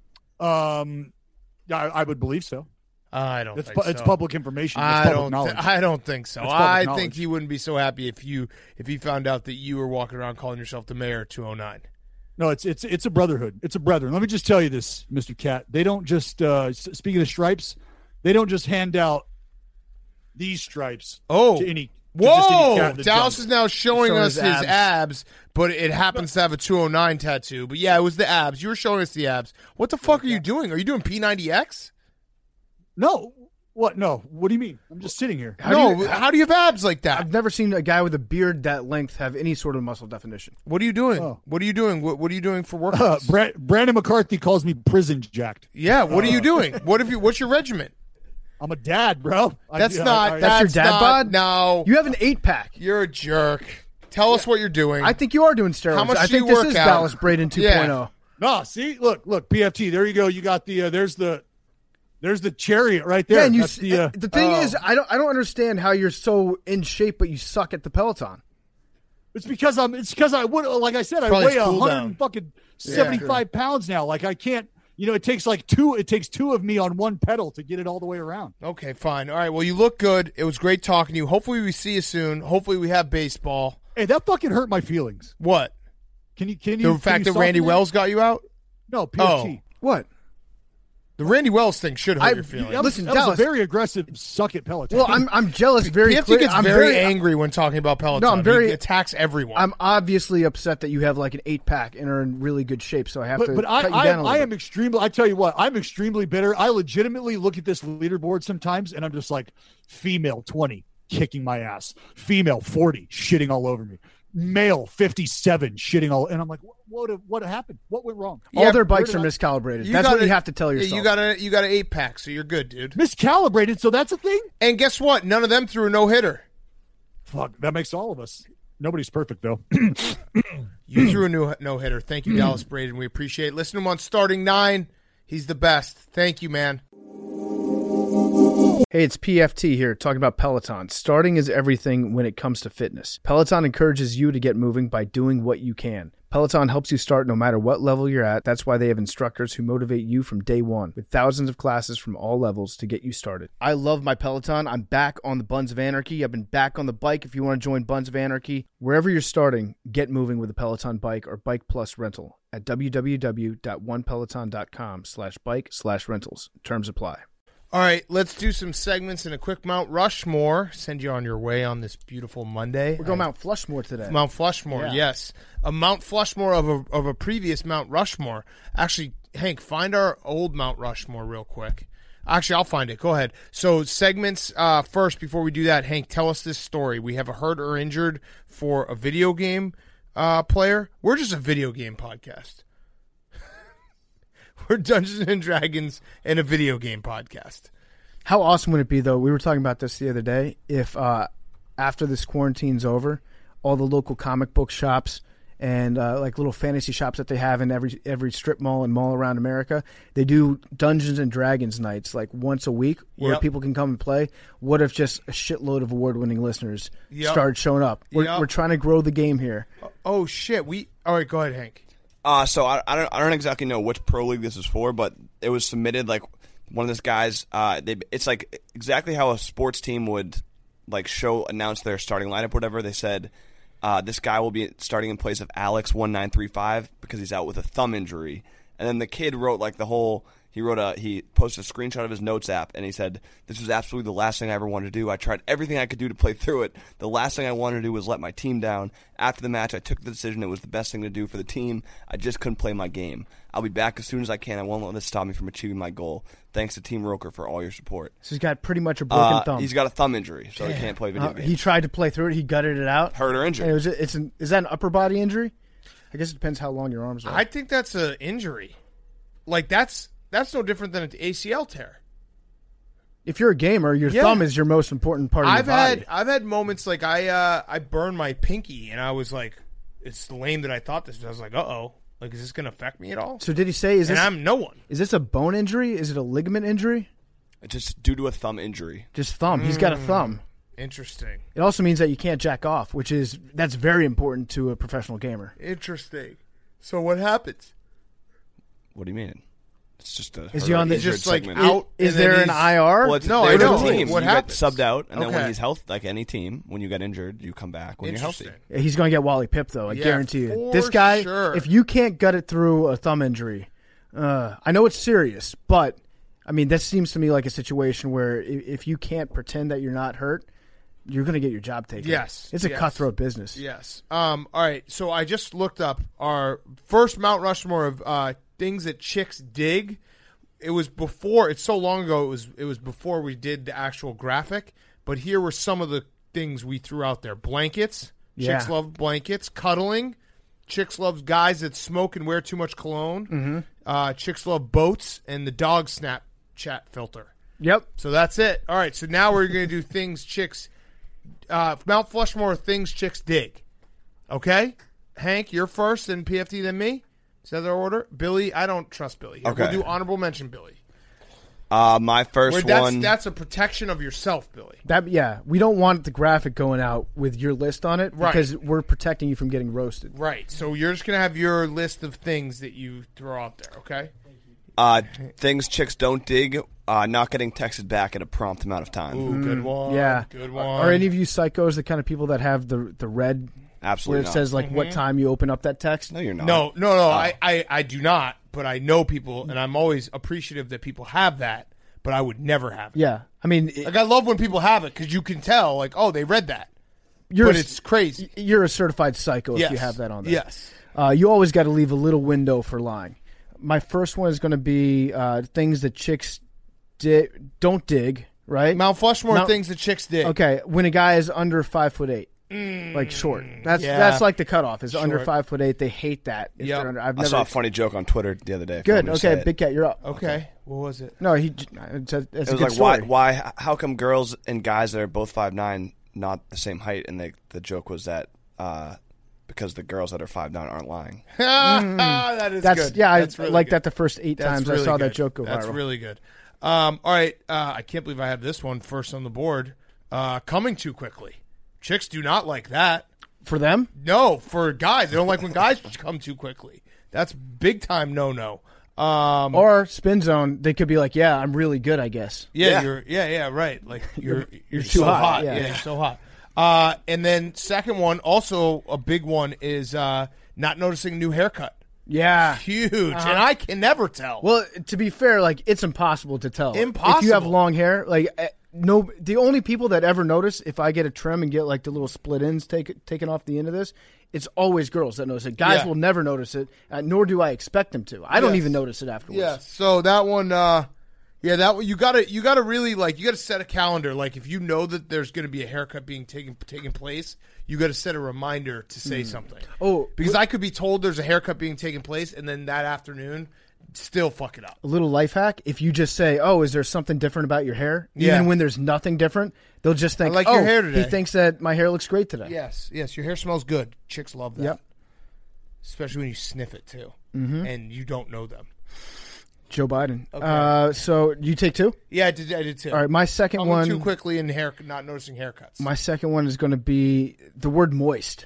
I would believe so. I don't think so. It's public information. It's I public knowledge. don't think so. I think he wouldn't be so happy if he found out that you were walking around calling yourself the mayor 209. No, it's a brotherhood. It's a brethren. Let me just tell you this, Mr. Cat. They don't just speaking of stripes, they don't just hand out these stripes to any. Whoa! Dallas is now showing us his abs, but it happens to have a 209 tattoo. But yeah, it was the abs. You were showing us the abs. What the fuck are you doing? Are you doing P90X? No. What? No. What do you mean? I'm just sitting here. How do you have abs like that? I've never seen a guy with a beard that length have any sort of muscle definition. What are you doing? What are you doing? What are you doing for workouts? Brandon McCarthy calls me prison jacked. Yeah. What are you doing? What's your regiment? I'm a dad, bro. That's your dad bod? No. You have an 8-pack. You're a jerk. Tell us what you're doing. I think you are doing steroids. How much I do you think this work is out? Dallas Braden 2.0. Yeah. No, see, look, PFT. There you go. You got the there's the chariot right there. Yeah, and That's the thing is, I don't understand how you're so in shape, but you suck at the Peloton. It's because I would, like I said, I Probably weigh his cool 175 pounds now. Like I can't, it takes two of me on one pedal to get it all the way around. Okay, fine. All right. Well, you look good. It was great talking to you. Hopefully we see you soon. Hopefully we have baseball. Hey, that fucking hurt my feelings. What? Can you The fact that Randy Wells got you out? No, PFT. What? The Randy Wells thing should hurt your feelings. That was Dallas. a very aggressive suck at Peloton. Well, I'm jealous. Very PFT clear. gets I'm very angry when talking about Peloton. No, I'm very- He attacks everyone. I'm obviously upset that you have like an 8-pack and are in really good shape. So I have to But cut you down a little I bit. am extremely. I tell you what, I'm extremely bitter. I legitimately look at this leaderboard sometimes, and I'm just like, female 20 kicking my ass, female 40 shitting all over me, male 57 shitting all, and I'm like, what happened? What went wrong? All their bikes are miscalibrated. That's what you have to tell yourself. You got an 8-pack, so you're good, dude. Miscalibrated, so that's a thing. And guess what? None of them threw a no-hitter. Fuck, that makes all of us. Nobody's perfect though. You threw a no-hitter. Thank you, Dallas Braden. We appreciate it. Listen to him on Starting 9. He's the best. Thank you, man. Hey, it's PFT here talking about Peloton. Starting is everything when it comes to fitness. Peloton encourages you to get moving by doing what you can. Peloton helps you start no matter what level you're at. That's why they have instructors who motivate you from day one with thousands of classes from all levels to get you started. I love my Peloton. I'm back on the Buns of Anarchy. I've been back on the bike. If you want to join Buns of Anarchy, wherever you're starting, get moving with a Peloton bike or Bike Plus rental at www.onepeloton.com/bike/rentals. Terms apply. All right, let's do some segments and a quick Mount Rushmore. Send you on your way on this beautiful Monday. We're going Mount Flushmore today. Mount Flushmore, yes. A Mount Flushmore of a previous Mount Rushmore. Actually, Hank, find our old Mount Rushmore real quick. Actually, I'll find it. Go ahead. So segments first, before we do that, Hank, tell us this story. We have a hurt or injured for a video game player. We're just a video game podcast. We're Dungeons and Dragons and a video game podcast. How awesome would it be, though? We were talking about this the other day. If after this quarantine's over, all the local comic book shops and like little fantasy shops that they have in every strip mall and mall around America, they do Dungeons and Dragons nights like once a week where people can come and play. What if just a shitload of award-winning listeners started showing up? We're trying to grow the game here. Oh shit! All right. Go ahead, Hank. So I don't exactly know which pro league this is for, but it was submitted like one of these guys. It's like exactly how a sports team would like announce their starting lineup, or whatever. They said this guy will be starting in place of Alex 1935 because he's out with a thumb injury, and then the kid wrote like the whole. He posted a screenshot of his notes app, and he said, "This was absolutely the last thing I ever wanted to do. I tried everything I could do to play through it. The last thing I wanted to do was let my team down. After the match, I took the decision it was the best thing to do for the team. I just couldn't play my game. I'll be back as soon as I can. I won't let this stop me from achieving my goal. Thanks to Team Roker for all your support." So he's got pretty much a broken thumb. He's got a thumb injury, so he can't play video games. He tried to play through it. He gutted it out. Hurt or injured. And is that an upper body injury? I guess it depends how long your arms are. I think that's an injury. Like that's no different than an ACL tear. If you're a gamer, your thumb is your most important part of your body. I've had moments like I burned my pinky and I was like, it's lame that I thought this. I was like, like is this going to affect me at all? So did he say? I'm no one. Is this a bone injury? Is it a ligament injury? It's just due to a thumb injury. Just thumb. He's got a thumb. Interesting. It also means that you can't jack off, that's very important to a professional gamer. Interesting. So what happens? What do you mean? It's just a is he on the just like segment. out? Is there an IR? Well, No, I know. Team. What you happens? get subbed out, and then when Okay. he's healthy, like any team, when you get injured, you come back when you're healthy. Interesting. He's going to get Wally Pip, though. I Yeah, guarantee you. for This guy, sure. if you can't gut it through a thumb injury, I know it's serious, but I mean, this seems to me like a situation where if you can't pretend that you're not hurt, you're going to get your job taken. Yes. It's a Yes. cutthroat business. Yes. All right. So I just looked up our first Mount Rushmore of things that chicks dig. It was before. It's so long ago. It was before we did the actual graphic. But here were some of the things we threw out there: blankets. Chicks love blankets. Cuddling. Chicks love guys that smoke and wear too much cologne. Mm-hmm. Chicks love boats and the dog Snapchat filter. Yep. So that's it. All right. So now we're going to do things chicks. Mount Flushmore things chicks dig. Okay, Hank, you're first, then PFT, then me. Is that the order? Billy, I don't trust Billy. Okay. We'll do honorable mention, Billy. My first one. That's a protection of yourself, Billy. We don't want the graphic going out with your list on it Right. because we're protecting you from getting roasted. Right. So you're just gonna have your list of things that you throw out there. Okay. Things chicks don't dig. Not getting texted back at a prompt amount of time. Ooh, good one. Yeah. Good one. Are any of you psychos the kind of people that have the red Absolutely where it not. says like what time you open up that text? No, you're not. No. I do not. But I know people, and I'm always appreciative that people have that. But I would never have it. Yeah. I mean, Like I love when people have it because you can tell, like, oh, they read that. But it's crazy. You're a certified psycho Yes. if you have that on there. Yes. You always got to leave a little window for lying. My first one is going to be things that chicks don't dig, right? Mount Flushmore things that chicks dig. Okay, when a guy is under 5'8", like short, that's like the cutoff. Is under 5'8", they hate that. If Yep. they're under, I saw a funny joke on Twitter the other day. if you Good. want me to say Okay, it. Big Cat, you're up. Okay. What was it? No, it's a It was good like, story. why? How come girls and guys that are both 5'9" not the same height? And the joke was that because the girls that are 5'9" aren't lying. That is That's good. yeah. That's I really like good. that the first 8 That's times I really saw good. that joke go That's viral. really good. All right. I can't believe I have this one first on the board. Coming too quickly. Chicks do not like that. For them, No, for guys. They don't like when guys come too quickly. That's big time no. or spin zone, they could be like, "Yeah, I'm really good, I guess." Yeah, right. Like you're too so hot, hot. yeah. You're so hot. And then second one, also a big one, is not noticing new haircut. Yeah. Huge, and I can never tell. Well, to be fair, like it's impossible to tell. If you have Impossible. long hair, like no, the only people that ever notice if I get a trim and get like the little split ends taken off the end of this, it's always girls that notice it. Guys Yeah. will never notice it, nor do I expect them to. I don't Yes. even notice it afterwards. Yeah. So that one, that one, you gotta really you gotta set a calendar. Like if you know that there's gonna be a haircut being taking place, you gotta set a reminder to say something. Oh, Because I could be told there's a haircut being taken place, and then that afternoon, still fuck it up. a little life hack: if you just say, "Oh, is there something different about your hair?" Yeah. Even when there's nothing different, they'll just think, I like "Oh, your hair today." he thinks that my hair looks great today." Yes, your hair smells good. Chicks love that. Yep. Especially when you sniff it too, and you don't know them. Joe Biden. Okay. So you take 2. Yeah, I did too. All right, my second Coming one. too quickly and not noticing haircuts. My second one is going to be the word moist.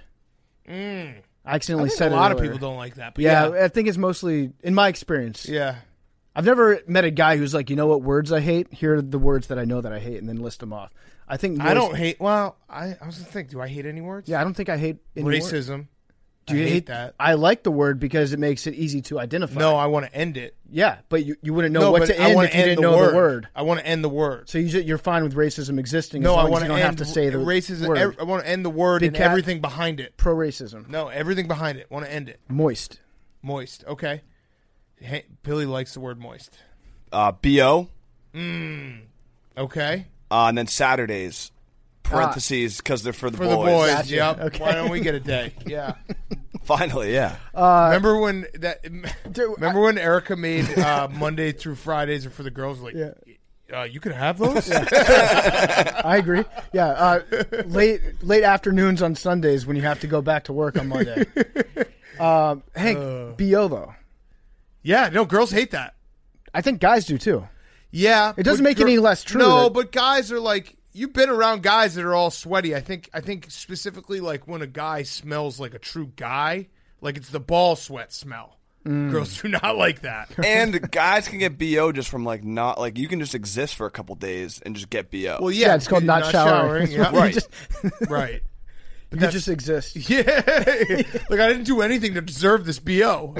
I I accidentally think said a it lot of earlier. people don't like that. But Yeah, yeah, I think it's mostly, in my experience. yeah. I've never met a guy who's like, you know what words I hate? Here are the words that I know that I hate, and then list them off. I think I don't hate. Well, I was gonna think. Do I hate any words? Yeah, I don't think I hate any word. Racism. Do you I hate that? I like the word because it makes it easy to identify. No, I want to end it. Yeah, but you wouldn't know No, what but to I end want if to you end didn't know the word. I want to end the word. So you're fine with racism existing No, as I long as want you to don't end have to say the racism. word. I want to end the word Big and cat. everything behind it. Pro-racism. No, everything behind it. Want to end it. Moist. Moist. Okay. Hey, Billy likes the word moist. BO. Okay. And then Saturdays, parentheses, because they're for the For boys. the boys. Gotcha. Yep. Okay. Why don't we get a day? Yeah. Finally, yeah. Remember when Remember when Erica made Monday through Fridays are for the girls? Like, you could have those. I agree. Yeah, late afternoons on Sundays when you have to go back to work on Monday. Hank, BO though. Yeah. No, girls hate that. I think guys do too. Yeah. It doesn't but make it any less true No, that- but guys are like, you've been around guys that are all sweaty. I think specifically like when a guy smells like a true guy, like it's the ball sweat smell. Girls do not like that. And guys can get BO just from not you can just exist for a couple days and just get BO. Well, Yeah, it's called not showering. Yeah. You Right. just, Right. you just exist. Yeah. Like I didn't do anything to deserve this BO.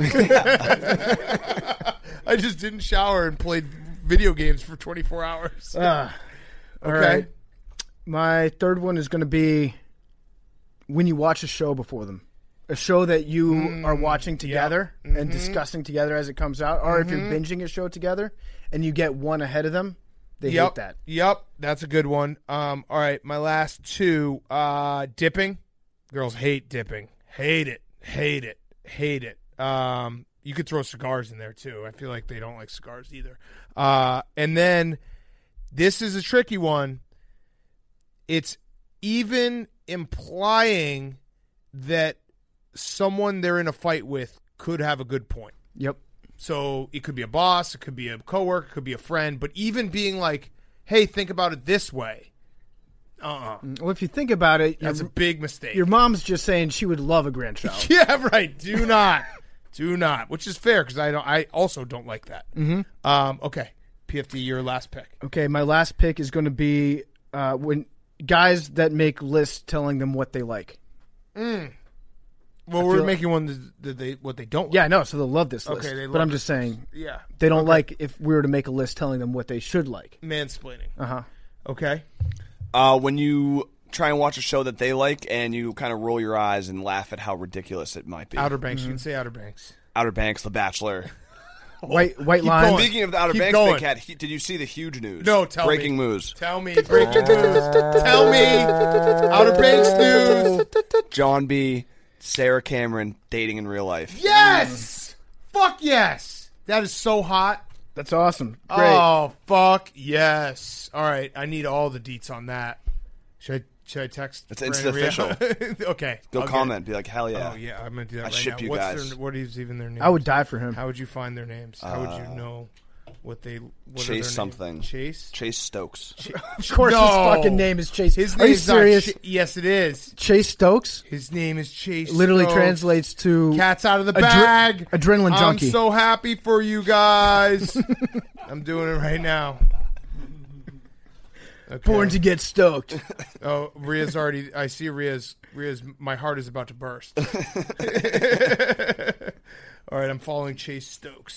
I just didn't shower and played video games for 24 hours. All right. My third one is going to be when you watch a show before them. A show that you are watching together and discussing together as it comes out. Or if you're binging a show together and you get one ahead of them, they hate that. Yep. That's a good one. All right. My last two, dipping. Girls hate dipping. Hate it. Hate it. Hate it. You could throw cigars in there too. I feel like they don't like cigars either. And then this is a tricky one. It's even implying that someone they're in a fight with could have a good point. Yep. So it could be a boss, it could be a coworker, it could be a friend, but even being like, hey, think about it this way. Well, if you think about it, That's a big mistake. your mom's just saying she would love a grandchild. Yeah, right. Do not. Do not. Which is fair because I also don't like that. Okay. PFT, your last pick. Okay, my last pick is going to be when guys that make lists telling them what they like. Well, we're making one that what they don't like. Yeah, no, so they'll love this list. Okay, they but love I'm this just saying Yeah. they don't like if we were to make a list telling them what they should like. Mansplaining. Uh-huh. Okay. When you try and watch a show that they like and you kind of roll your eyes and laugh at how ridiculous it might be. Outer Banks. You can say Outer Banks. Outer Banks, The Bachelor. White Keep lines. going. Speaking of the Outer Keep Banks, going. Big Cat, did you see the huge news? No, tell Breaking me. news. Tell me. Breaking news. Tell me. Outer Banks news. John B., Sarah Cameron dating in real life. Yes. Fuck yes. That is so hot. That's awesome. Great. Oh, fuck yes. All right. I need all the deets on that. Should I text? It's Brandon instant Rio? Okay. Go I'll get comment. Be like, hell it. yeah. Oh, yeah. I'm going to do that I right ship now. you What's guys. what is even their names? I would die for him. How would you find their names? How would you know what they... What are their Chase names? something. Chase? Chase Stokes. Of course, No. his fucking name is Chase. His Are you name's not serious? Yes, it is. Chase Stokes His name is Chase. literally Stokes. translates to Cat's out of the bag. adrenaline junkie. I'm so happy for you guys. I'm doing it right now. Okay. born to get stoked. Oh, Ria's already. I see Ria's. My heart is about to burst. All right, I'm following Chase Stokes.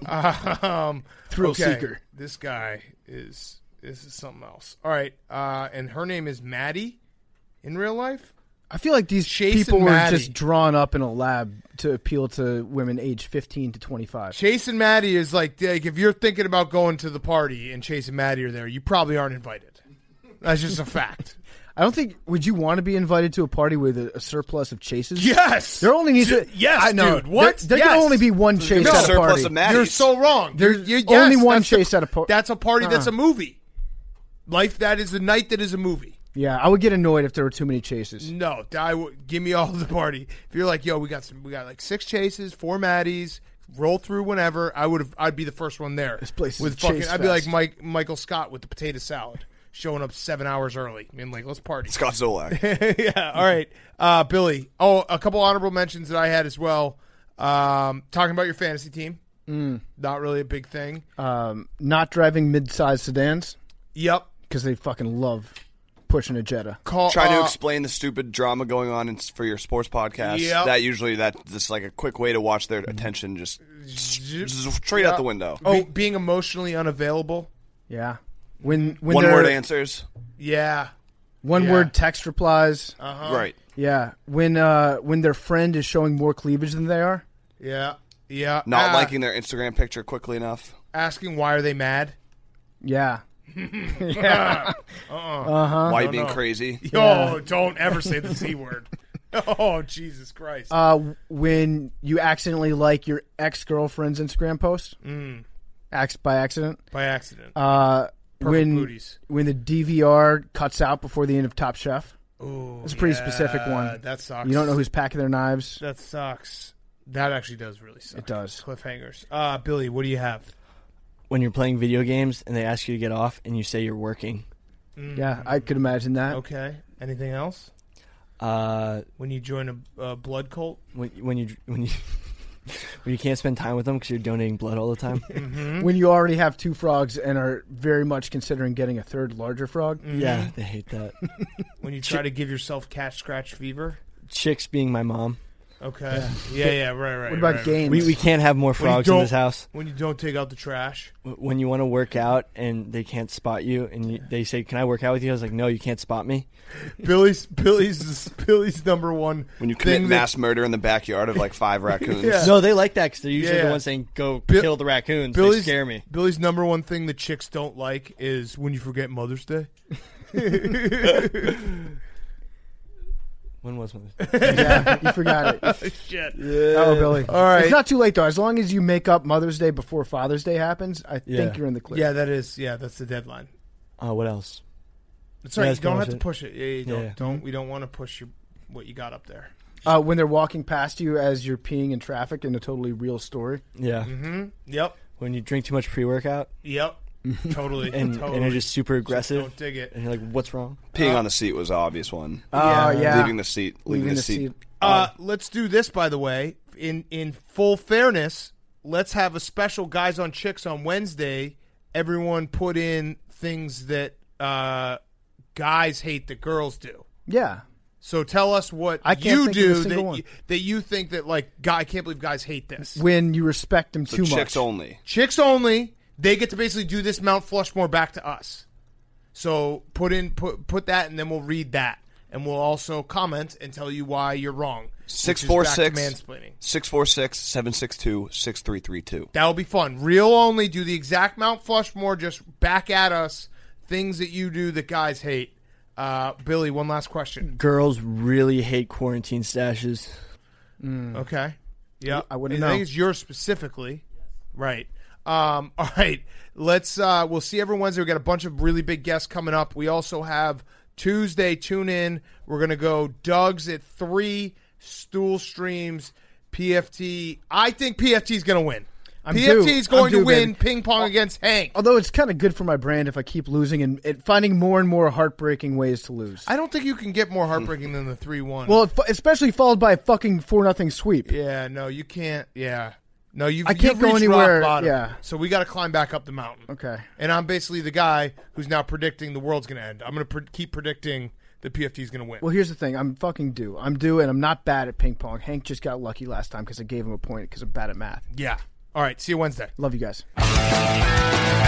Thrill okay. seeker. This guy is something else. All right, and her name is Maddie in real life. I feel like these Chase people and were Maddie. just drawn up in a lab to appeal to women aged 15 to 25. Chase and Maddie is like if you're thinking about going to the party and Chase and Maddie are there, you probably aren't invited. That's just a fact. I don't think. Would you want to be invited to a party with a surplus of chases? Yes. There only needs to. Yes, I know. dude. What? There Yes. can only be one chase No. at a Surplus party. of Maddies. You're so wrong. There's Yes, only one that's the- chase at a party. That's a party. That's a movie. Life. That is a night. That is a movie. Yeah, I would get annoyed if there were too many chases. No, give me all the party. If you're like, yo, we got like 6 chases, 4 Maddies, roll through whenever. I'd be the first one there. This place is with a fucking. chase I'd be like fest. Michael Scott with the potato salad, showing up 7 hours early. I mean, like, let's party. Scott Zolak. Yeah. All right, Billy. Oh, a couple honorable mentions that I had as well. Talking about your fantasy team. Not really a big thing. Not driving mid-sized sedans Yep. because they fucking love pushing a Jetta. Trying to explain the stupid drama going on for your sports podcast. Yep. That's just like a quick way to watch their attention just straight out the window. Being emotionally unavailable. Yeah. When One they're- word answers. Yeah. One Yeah. word text replies. Right. Yeah. When their friend is showing more cleavage than they are. Yeah. Yeah. Not liking their Instagram picture quickly enough. Asking why are they mad? Yeah. Why are you being crazy? Yo, don't ever say the C word. Oh, Jesus Christ. When you accidentally like your ex-girlfriend's Instagram post. By accident. By accident. When booties. when the DVR cuts out before the end of Top Chef. Ooh, It's a pretty specific one. That sucks. You don't know who's packing their knives. That sucks. That actually does really suck. It does. Cliffhangers. Billy, what do you have? When you're playing video games and they ask you to get off and you say you're working. Yeah, I could imagine that. Okay. Anything else? When When you join a blood cult? you when you can't spend time with them because you're donating blood all the time. When you already have 2 frogs and are very much considering getting a third larger frog. Yeah, they hate that. When you try to give yourself cat scratch fever? Chicks being my mom. Okay. Yeah, right. What about right. games? We can't have more When you frogs in don't- this house. When you don't take out the trash? When you want to work out and they can't spot you and they say, "Can I work out with you?" I was like, "No, you can't spot me." Billy's number one. When you commit thing mass murder in the backyard of like 5 raccoons. Yeah. No, they like that because they're usually Yeah. the ones saying, "Go Bi- kill the raccoons." Billy's, They scare me. Billy's number one thing the chicks don't like is when you forget Mother's Day. When was one? Yeah, you forgot it. Shit. Oh, Billy. All right. It's not too late, though. As long as you make up Mother's Day before Father's Day happens, I Yeah. think you're in the clear. Yeah, that's the deadline. What else? That's right. Yeah, You don't have that's to push it. Yeah, you don't. Yeah. Don't. We don't want to push what you got up there. When they're walking past you as you're peeing in traffic in a totally real story. Yeah. Yep. When you drink too much pre-workout Yep. Totally. and you're just super Just aggressive. don't dig it. And you're like, what's wrong? Peeing on the seat was an obvious one. Oh, yeah. Leaving the seat. Leaving the seat. Let's do this, by the way. In full fairness, let's have a special Guys on Chicks on Wednesday. Everyone put in things that guys hate that girls do. Yeah. So tell us what I can't you think of a do single one. that you think that, like, I can't believe guys hate this. When you respect them So too chicks much. only. Chicks only. They get to basically do this Mount Flushmore back to us. So put that, and then we'll read that, and we'll also comment and tell you why you're wrong. 646 mansplaining. 646-762-6332. That'll be fun. Real only. Do the exact Mount Flushmore. Just back at us. Things that you do that guys hate. Billy, one last question. Girls really hate quarantine stashes. Okay. Yeah. I wouldn't I think know. it's yours specifically. Right. All right. Let's we'll see everyone Wednesday. We got a bunch of really big guests coming up. We also have Tuesday. Tune in. We're gonna go Doug's at 3, Stool Streams, PFT. I think PFT is gonna win. PFT is going to win ping pong against Hank. Although it's kind of good for my brand if I keep losing and finding more and more heartbreaking ways to lose. I don't think you can get more heartbreaking than the 3-1. Well, especially followed by a fucking 4-0 sweep. yeah, no, you can't. Yeah. No, I can't go reached anywhere, rock bottom. yeah. So we got to climb back up the mountain. Okay. And I'm basically the guy who's now predicting the world's going to end. I'm going to keep predicting the PFT is going to win. Well, here's the thing. I'm fucking due. I'm due, and I'm not bad at ping pong. Hank just got lucky last time because I gave him a point because I'm bad at math. Yeah. All right. See you Wednesday. Love you guys.